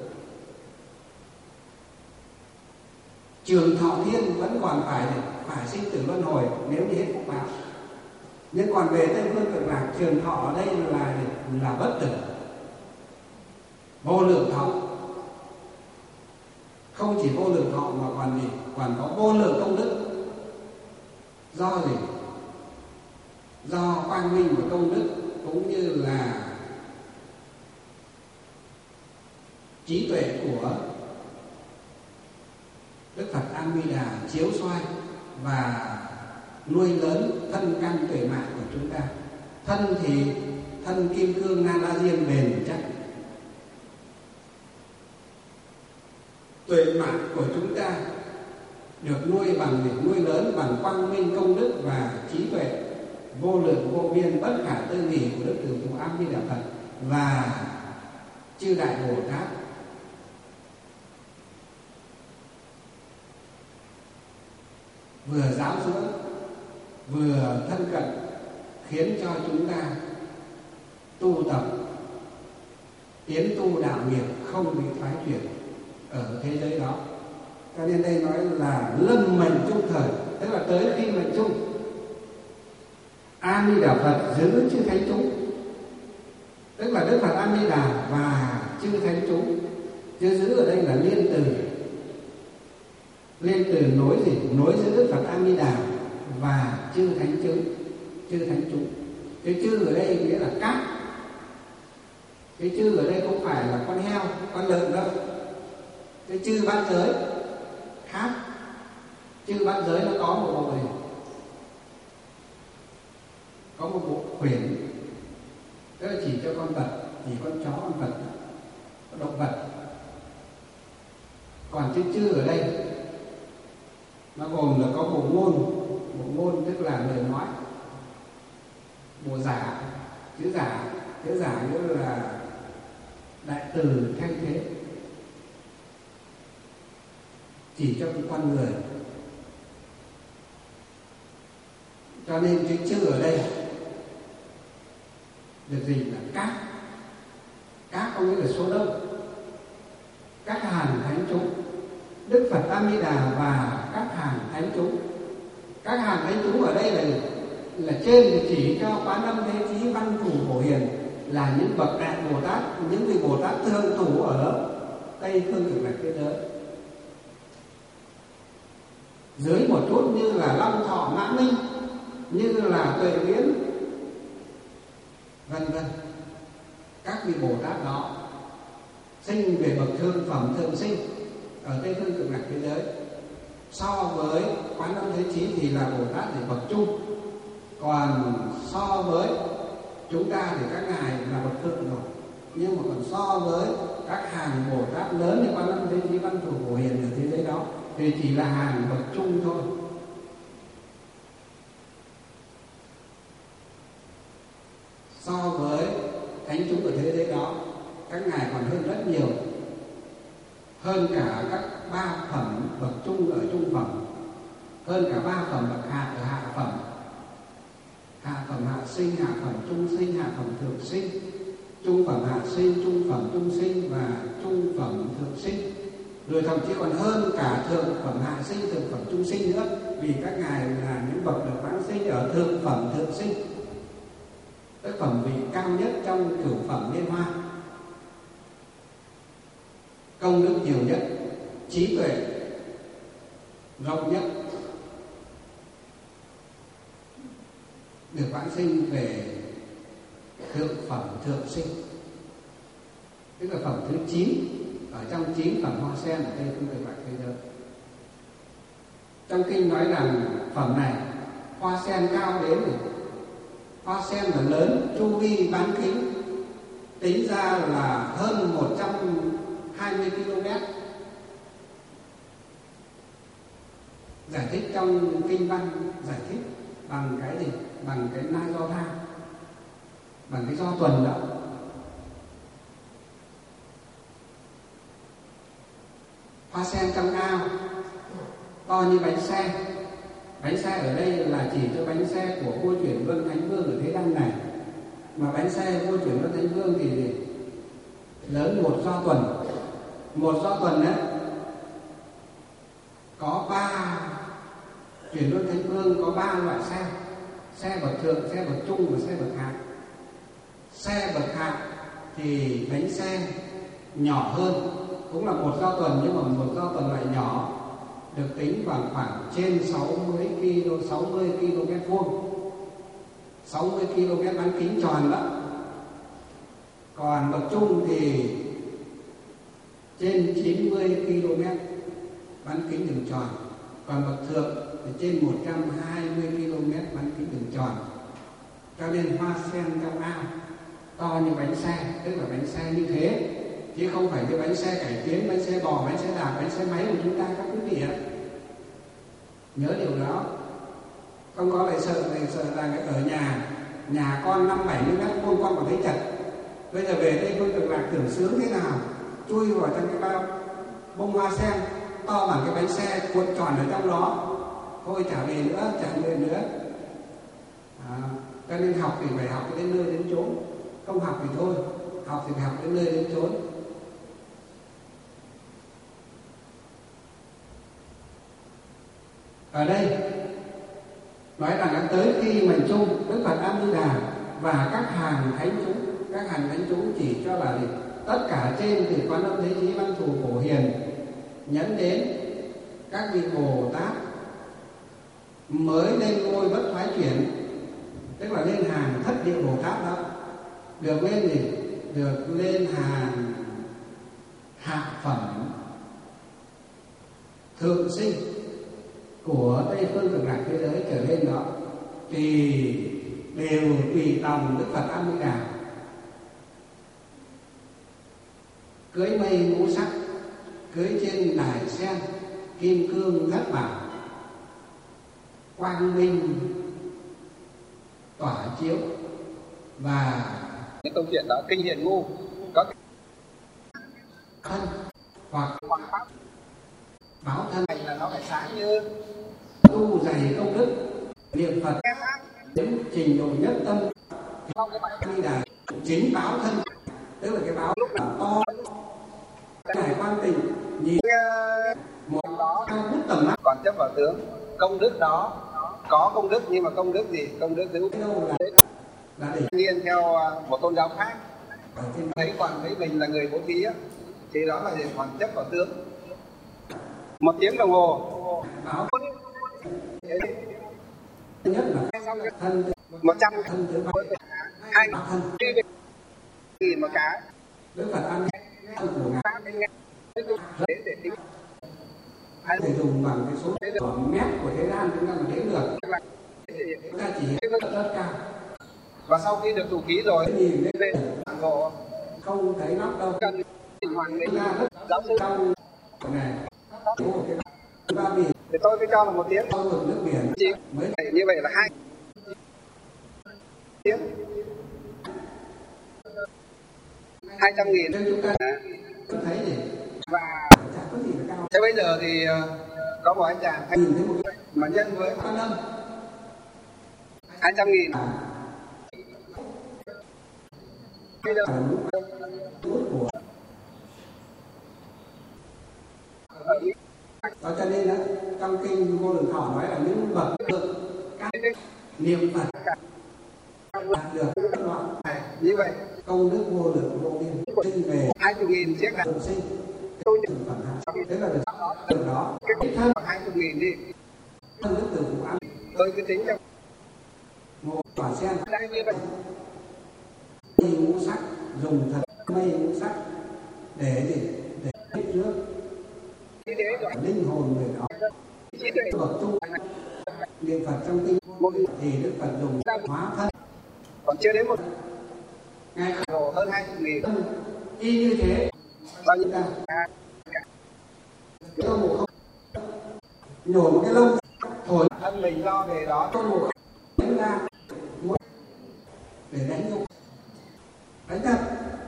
Trường thọ thiên vẫn còn phải sinh tử luân hồi nếu như hết phúc báo. Nhưng còn về Tây phương cực lạc, trường thọ ở đây là bất tử, vô lượng thọ. Không chỉ vô lượng thọ mà còn gì? Còn có vô lượng công đức. Do gì? Do quang minh của công đức cũng như là trí tuệ của Đức Phật A Di Đà chiếu xoay và nuôi lớn thân căn tuệ mạng của chúng ta. Thân thì thân kim cương na la diên bền chắc. Tuệ mạng của chúng ta được nuôi lớn bằng quang minh công đức và trí tuệ vô lượng vô biên bất khả tư nghì của Đức Từ Phụ A Di Đà Phật và chư đại Bồ Tát. Vừa giáo dưỡng vừa thân cận, khiến cho chúng ta tu tập tiến tu đạo nghiệp không bị thoái chuyển ở thế giới đó. Cho nên đây nói là lâm mệnh chung thời, tức là tới khi mệnh chung, A Di Đà Phật giữ chư thánh chúng, tức là Đức Phật A Di Đà và chư thánh chúng. Chư giữ ở đây là liên từ nối gì? Nối giữa Đức Phật A Di Đà và chư thánh chúng. Cái chư ở đây nghĩa là các. Cái chư ở đây không phải là con heo, con lợn đâu. Cái chư bát giới khác. Chư bát giới nó có một bộ gì? Có một bộ khuyển, tức là chỉ cho con vật, chỉ con chó, con vật, con động vật. Còn chữ chư ở đây nó gồm là có bộ ngôn tức là lời nói, bộ giả, chữ giả nghĩa là đại từ thay thế, chỉ cho con người. Cho nên chữ chư ở đây được gì là các có nghĩa là số đông, các hàng thánh chúng, Đức Phật A Di Đà và các hàng thánh chúng. Các hàng thánh chúng ở đây là trên thì chỉ cho Quán Âm Thế Chí Văn Thủ Phổ Hiền, là những bậc đại Bồ Tát, những vị Bồ Tát thường thủ ở Tây phương cực lạc thế giới. Dưới một chút như là Long Thọ Mã Minh, như là Tuệ Viễn, vân vân. Các vị Bồ Tát đó sinh về bậc thương phẩm thượng sinh ở Tây phương cực lạc thế giới. So với Quán Âm Thế Chí thì là Bồ Tát thì bậc trung, còn so với chúng ta thì các ngài là bậc thượng rồi. Nhưng mà còn so với các hàng Bồ Tát lớn như Quán Âm Thế Chí Văn Thủ Phổ Hiền ở thế giới đó thì chỉ là hàng bậc trung thôi. So với thánh chúng ở thế giới đó, các ngài còn hơn rất nhiều, hơn cả các ba phẩm bậc trung ở trung phẩm, hơn cả ba phẩm bậc hạ ở hạ phẩm. Hạ phẩm hạ sinh, hạ phẩm trung sinh, hạ phẩm thượng sinh, trung phẩm hạ sinh, trung phẩm trung sinh và trung phẩm thượng sinh. rồi thậm chí còn hơn cả thượng phẩm hạ sinh, thượng phẩm trung sinh nữa, vì các ngài là những bậc được vãng sinh ở thượng phẩm thượng sinh, tức phẩm vị cao nhất trong cửu phẩm liên hoa, công đức nhiều nhất, trí tuệ rộng nhất, được vãng sinh về thượng phẩm thượng sinh, tức là phẩm thứ 9 ở trong 9 phẩm hoa sen ở đây không được lại thế giới. Trong kinh nói rằng phẩm này hoa sen cao đến rồi, hoa sen là lớn, chu vi bán kính tính ra là hơn 120 km. Giải thích trong kinh văn giải thích bằng cái gì? Bằng cái na do tha, bằng cái do tuần đó. Hoa sen trong ao to như bánh xe. Bánh xe ở đây là chỉ cho bánh xe của vua Chuyển Luân Thánh Vương ở thế gian này. Mà bánh xe vua Chuyển Luân Thánh Vương thì gì? Lớn một do tuần. Một do tuần đấy có 3, Chuyển Luân Thánh Vương có 3 loại xe: xe bậc thượng, xe bậc trung và xe bậc hạ. Xe bậc hạ thì bánh xe nhỏ hơn, cũng là một do tuần nhưng mà một do tuần loại nhỏ, được tính bằng khoảng trên 60 km vuông, 60 km bán kính tròn đó. Còn bậc trung thì trên 90 km bán kính đường tròn, còn bậc thượng thì trên 120 km bán kính đường tròn. Cho nên hoa sen trong ao to như bánh xe, tức là bánh xe như thế, chứ không phải cái bánh xe cải tiến, bánh xe bò, bánh xe đạp, bánh xe máy của chúng ta các quý vị ạ. Nhớ điều đó. Không có lại sợ là ở nhà con 50-70 mét vuông con còn thấy chật. Bây giờ về đây Phương Cực Lạc tưởng sướng thế nào, chui vào trong cái bao bông hoa sen to bằng cái bánh xe cuộn tròn ở trong đó. Thôi chả về nữa. Cho nên học thì phải học đến nơi đến chốn, không học thì thôi, học thì phải học đến nơi đến chốn. Ở đây nói rằng là tới khi mệnh chung, Đức Phật A Di Đà và các hàng thánh chúng chỉ cho là gì? Tất cả trên từ Quán Âm Thế Chí Văn Thù Phổ Hiền nhấn đến các vị Bồ Tát mới lên ngôi bất thoái chuyển, tức là lên hàng thất địa Bồ Tát đó, được lên gì? Được lên hàng hạ phẩm thượng sinh của Tây Phương Cực Lạc thế giới trở lên đó, thì đều tùy tòng Đức Phật A Di Đà, cưỡi mây ngũ sắc, cưỡi trên đài sen kim cương thất bảo, quang minh tỏa chiếu. Và cái câu chuyện đó kinh hiền ngu có thân hoặc báo thân là nó phải sáng như tu dày công đức niệm Phật đến trình độ nhất tâm Di Đà chính báo thân, tức là cái báo lúc là to trải quan tình nhìn một đó cao bút tầm mắt, còn chấp vào tướng. Công đức đó có công đức, nhưng mà công đức gì? Công đức thứ đâu là để nhiên theo một tôn giáo khác thấy mình là người bố thí á, thì đó là còn chấp vào tướng. 1 tiếng đồng hồ báo nhất là thân 100 thân thứ 3 hai thân gì mà cái Đức Phật ăn thân của ngài để tính có thể dùng bằng cái số mét của thế gian chúng ta mà đếm được, chúng ta chỉ rất cao. Và sau khi được tụ ký rồi nhìn lên ngộ không thấy nóc đâu, cần hoàng chúng ta rất giáo sư trong này của cái ba biển thì tôi phải cho là 1 tiếng. sau vực nước biển mới Như vậy là 2 tiếng 200.000 nên chúng ta không thấy gì và chả có gì là cao. thế bây giờ thì có một anh chàng Nhìn thấy một mà nhân với Quan Âm 200.000 bây giờ của Đó cho nên đó, trong kinh Vô Lượng Thọ nói là những bậc được các niệm Phật đạt được các loại như vậy công đức vô lượng vô biên, sinh về 20.000 chiếc là thường sinh từng phần hạ. Thế là được đó cái thân 20.000 đi, thân đức từ phụ ăn tôi cứ tính cho ngộ quả sen đang như vậy. mây ngũ sắc, dùng thật mây ngũ sắc để gì, để tích nước Như thế rồi linh hồn người đó trí tuệ bậc tu niệm Phật trong kinh thì Đức Phật dùng hóa thân, còn chưa đến một ngay ngộ hơn 20.000 y như thế. bao nhiêu Ta con ngộ không nhổ một cái lông thổi thân mình lo về đó con ngộ đánh ra để đánh nhục đánh thật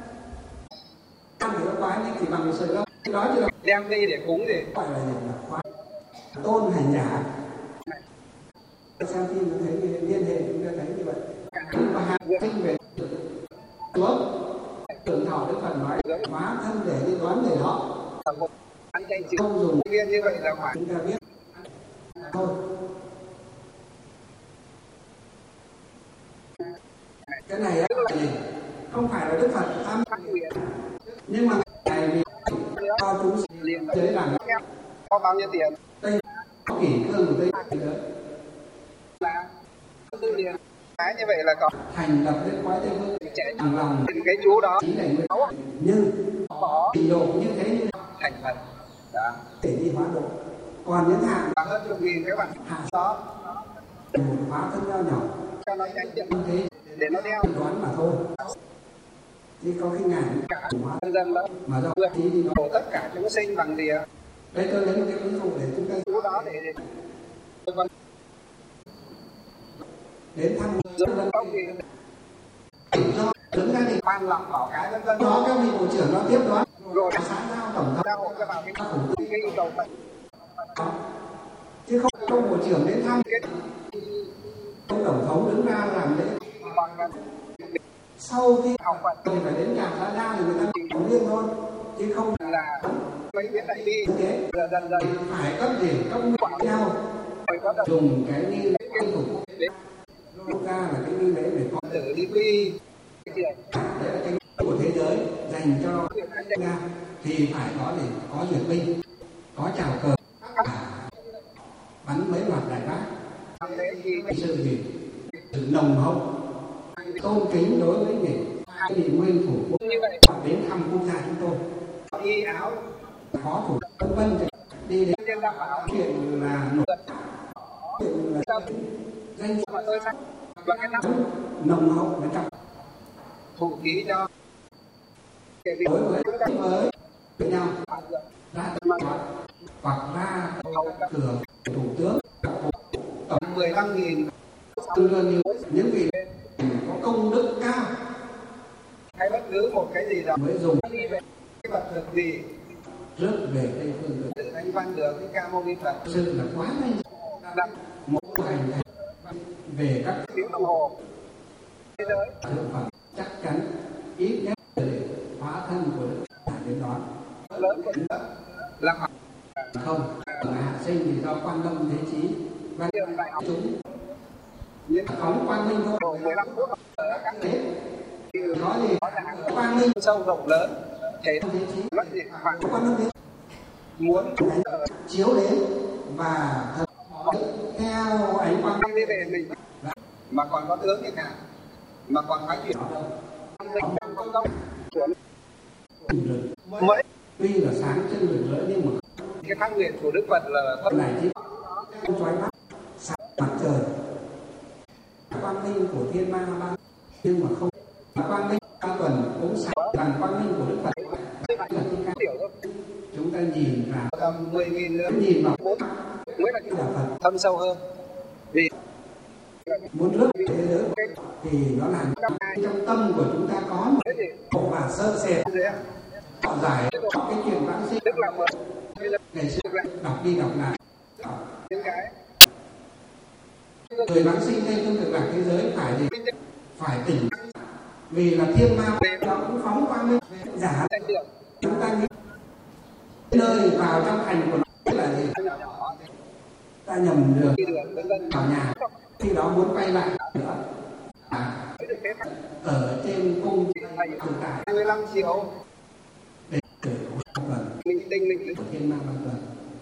ăn thì nó quái nhưng chỉ bằng một sợi lông cái đó chứ là đem đi để cúng gì gọi là gì, là khoa tôn hành giả. Xem phim nó thấy liên hệ chúng ta thấy như vậy. Và hàng sinh về xuống Tượng Thọ Đức Phật nói hóa thân để đi đoán người đó ăn chay chữ không dùng viên như vậy là phải chúng ta biết thôi. Cái này là gì? Không phải là Đức Phật tham nhưng mà này vì cho chúng liền chế rằng có bao nhiêu tiền Tây có kỷ cương của Tây nữa là tư liền cái như vậy là có thành lập đến quái Tây Phương bằng lòng cái chú đó trí này nhưng trình độ như thế như thành phần đó để đi hóa độ. Còn những hạng bằng hơn chục nghìn các bạn hạ đó một hóa thân nho nhỏ cho nó nhanh chóng như thế để nó đeo đoán mà thôi, chứ có khi ngài hóa nhân dân đó mà do trí đi độ tất cả chúng sinh bằng gì ạ? đây tôi lấy một cái ví dụ để chúng ta Chú đó để đến thăm dân dân không thì do đứng ra thì ban lọc vào cái dân dân đó các vị bộ trưởng nó tiếp đoán rồi xã giao tổng thống ra hộ cho vào cái yêu cầu phải chứ không bộ trưởng đến thăm ông tổng thống đứng ra làm lễ bằng sau khi học Phật thì phải đến nhà xã giao thì người ta có riêng thôi chứ không là mấy biết đại bi như thế. dần dần Phải cấp gì cấp nhau phải có dùng cái nghi lễ kinh phục quốc gia là cái nghi lễ để con tử đi quy cái gì đấy là cái của thế giới dành cho nga thì phải có gì, có duyệt binh, có chào cờ, bắn mấy loạt đại bác, sự gì, sự nồng hậu tôn kính đối với vị nguyên thủ quốc như vậy đến thăm quốc gia chúng tôi, y áo phó thủ vân vân đi đến nhân đảm bảo chuyện là nổi chuyện là danh mà tôi sang và cái năm nồng hậu với trọng thủ ký cho cái việc đối với nhau ra hoặc ra thường thủ tướng tổng 15.000 tương đương như những vị có công đức cao hay bất cứ một cái gì đó mới dùng đi về cái vật thực gì rước về Tây Phương được. tự anh văn được cái ca mâu ni Phật Sự là quá nhanh đặt một hành về các tiếng đồng hồ thế giới thực phẩm chắc chắn ít nhất để hóa thân của Đức Phật đến đó lớn của nước là học không hạ sinh thì do Quan Âm Thế Chí và trường đại học chúng những phóng quang minh thôi độ 15 phút ở các thế có gì quang minh sâu rộng lớn thế Thế Chí mất gì khoảng Quan Âm Thế muốn chiếu đến và thật theo ánh quang đi về mình mà còn có tướng như nào mà còn phải chuyện không công mấy tuy là sáng chân rực rỡ nhưng mà cái thác nguyện của Đức Phật là cái này chỉ không chói mắt sáng mặt trời quang minh của thiên ma ba nhưng mà không quang minh ba tuần cũng sáng bằng quang minh của Đức Phật là thiên ca chúng ta nhìn vào tầm 10.000 nữa nhìn vào mới là là Phật thâm sâu hơn vì muốn rước thế giới thì nó làm trong tâm của chúng ta có một cái gì bộ và sơ sệt họ giải cái chuyện vãng sinh tức là ngày xưa đọc đi đọc lại những cái người vãng sinh đây không được lạc thế giới phải gì phải tỉnh vì là thiên ma nó cũng phóng quang minh giả chúng ta nghĩ nơi vào trong thành của nó là gì ta nhầm đường đi đường vân vân. vào nhà, khi đó muốn quay lại nữa ở trên cung thực tại 25 triệu để cử một lần mình tinh mình của thiên ma văn tuần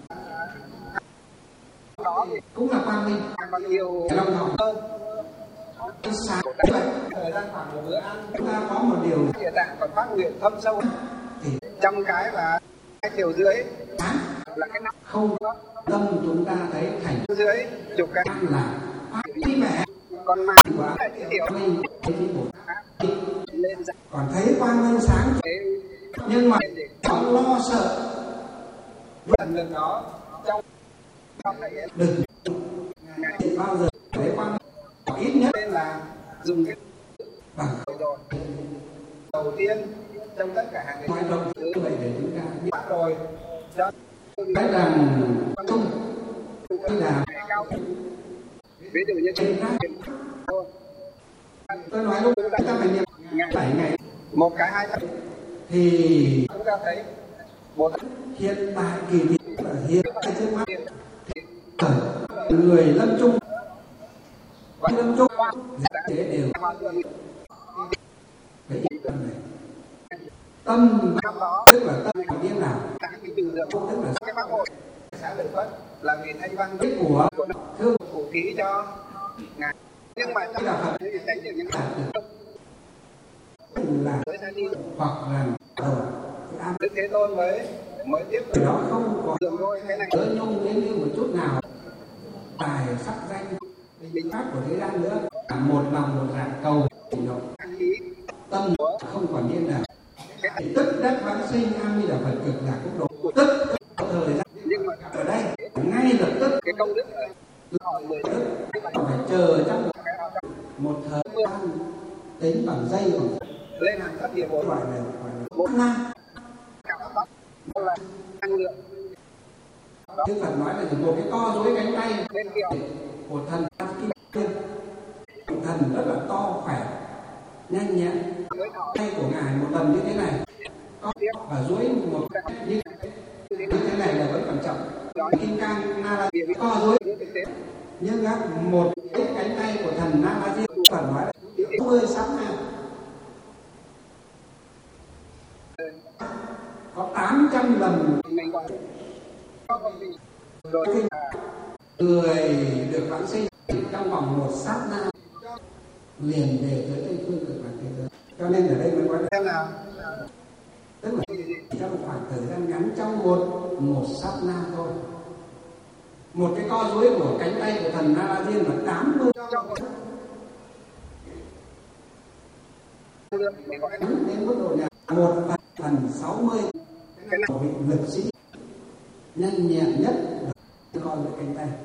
đó thì cũng là quang minh bao nhiêu long hồng hơn sáng vậy. thời gian khoảng một bữa ăn Chúng ta có một điều địa tạng còn phát nguyện thâm sâu thì trong cái là 2 triệu rưỡi sáng là cái năm không tâm chúng ta thấy thành dưới chục cái ăn là phát trí mẹ còn mà quá cái tiểu minh thế chỉ một lên ra còn thấy quang minh sáng thế nhưng mà không lo sợ lần lần đó trong này đừng bao giờ thấy quang minh ít nhất nên là dùng cái bằng rồi đầu tiên trong tất cả hàng nói rộng như vậy để chúng ta biết rồi cho cái đàn tung cái đàn cao ví dụ như trên khác tôi nói lúc chúng ta phải niệm 7 ngày một cái hai cái thì chúng ta thấy một hiện tại kỳ thị là hiện tại trước mắt người lâm chung và lâm chung thế đều cái ý tâm này tâm tức là tâm của niên nào tức là cái bác hội xã Lợi Phất là vì thanh văn cái của thương phụ ký cho ngài nhưng mà trong là Phật thì thấy được những đạt được là tới sa đi hoặc là Đức Thế Tôn mới tiếp từ đó không còn đường đôi cái này đỡ nhung đến như một chút nào tài sắc danh bình pháp của thế gian nữa một lòng một dạng cầu thì nó tâm không còn nhiên nào tức đắc vãng sinh a di đà Phật cực lạc quốc độ tức thời gian nhưng mà ở đây ngay lập tức cái công đức hỏi mười phải chờ trong một thời gian tính bằng giây bằng lên hàng thất địa bộ loại này một năm là năng lượng Đức Phật nói là chỉ một cái co duỗi cánh tay bên kia của thần kim thần rất là to khỏe nhanh nhẹn tay của ngài một lần như thế này và duỗi một như thế này là vẫn còn chậm kim cang na la co duỗi nhưng một cái cánh tay của thần na la diên Phật nói là 10 sắp nào có 800 lần mình gọi có công ty rồi người được vãng sinh trong vòng một sát na liền về tới Tây Phương cực lạc thế giới. Cho nên ở đây mới nói xem nào tức là trong khoảng thời gian ngắn trong một sát na thôi, một cái co duỗi của cánh tay của thần Na La Diên là 80 đến mức độ nhà 1/60 của vị lực sĩ nhanh nhẹn nhất là co duỗi cánh tay.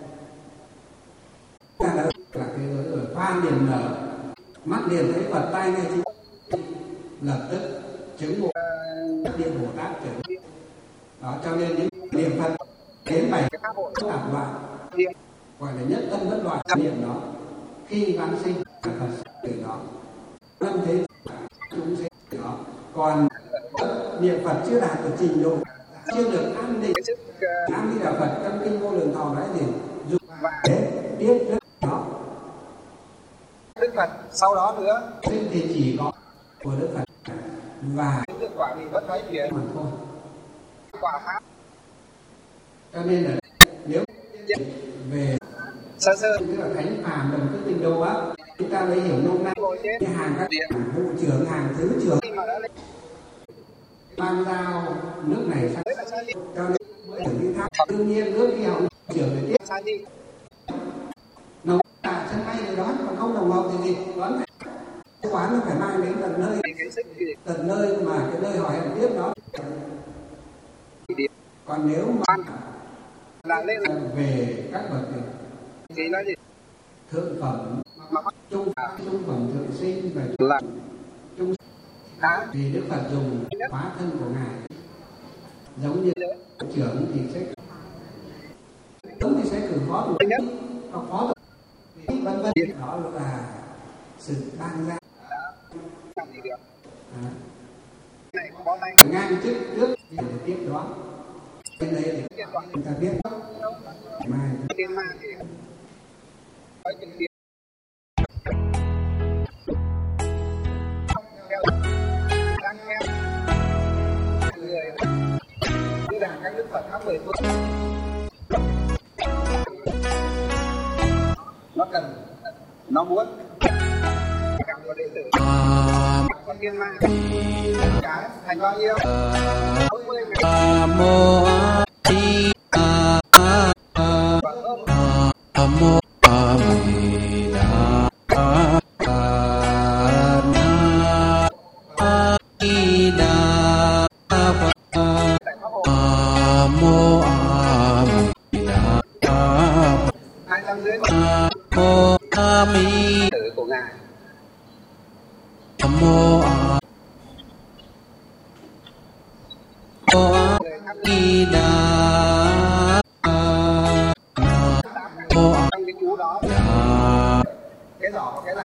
Là thế giới rồi pha liền nở mắt liền thấy Phật, tai nghe chi lập tức chứng ngộ điện Bồ Tát trở đó. Cho nên những niệm Phật đến 7 tạp loại gọi là nhất tâm bất loại niệm đó khi vãng sinh là Phật từ đó năm thế chúng sẽ từ đó. Còn niệm Phật chưa đạt được trình độ, chưa được an định an đi là Phật trong kinh Vô Lượng Thọ nói gì dùng để biết rất đó. Đức Phật sau đó nữa Sinh thì chỉ có của Đức Phật và đức quả thì bất thoái chuyển mà thôi. quả khác Cho nên là nếu về sơ sơ tức là thánh phàm đồng cái trình độ á, chúng ta lấy hiểu nôm na cái hàng các vụ trưởng, hàng thứ trưởng ban giao nước này sang cho nên mới đi tháp. Đương nhiên nước khi họ trưởng để tiếp nấu sân bay thì đón, còn không đồng hồ thì gì đón quán nó phải mang đến tận nơi mà cái nơi hỏi tiếp đó. Còn nếu mà là lên về các bậc thì nói gì thượng phẩm trung phẩm thượng sinh và là trung thì Đức Phật dùng hóa thân của ngài giống như trưởng thì sẽ cử phó thủ hoặc phó vân vân, đó là sự ban ra này có tay ngang trước để tiếp đó. Cái đấy thì chúng ta biết mai Thiên ma thì nói chuyện tiếng đang theo người như là các đức Phật pháp 10 phút nó cần nó muốn cảm của đệ tử con thiên ma cái thành bao nhiêu 40 Nam mô Di Đà Nam mô A Di Đà A Di Đà Phật Nam mô A Di Đà Phật 250 Nam mô A Di tử của ngài Nam mô A Di Đà Nam mô A trong cái chú đó Di Đà cái giỏ cái là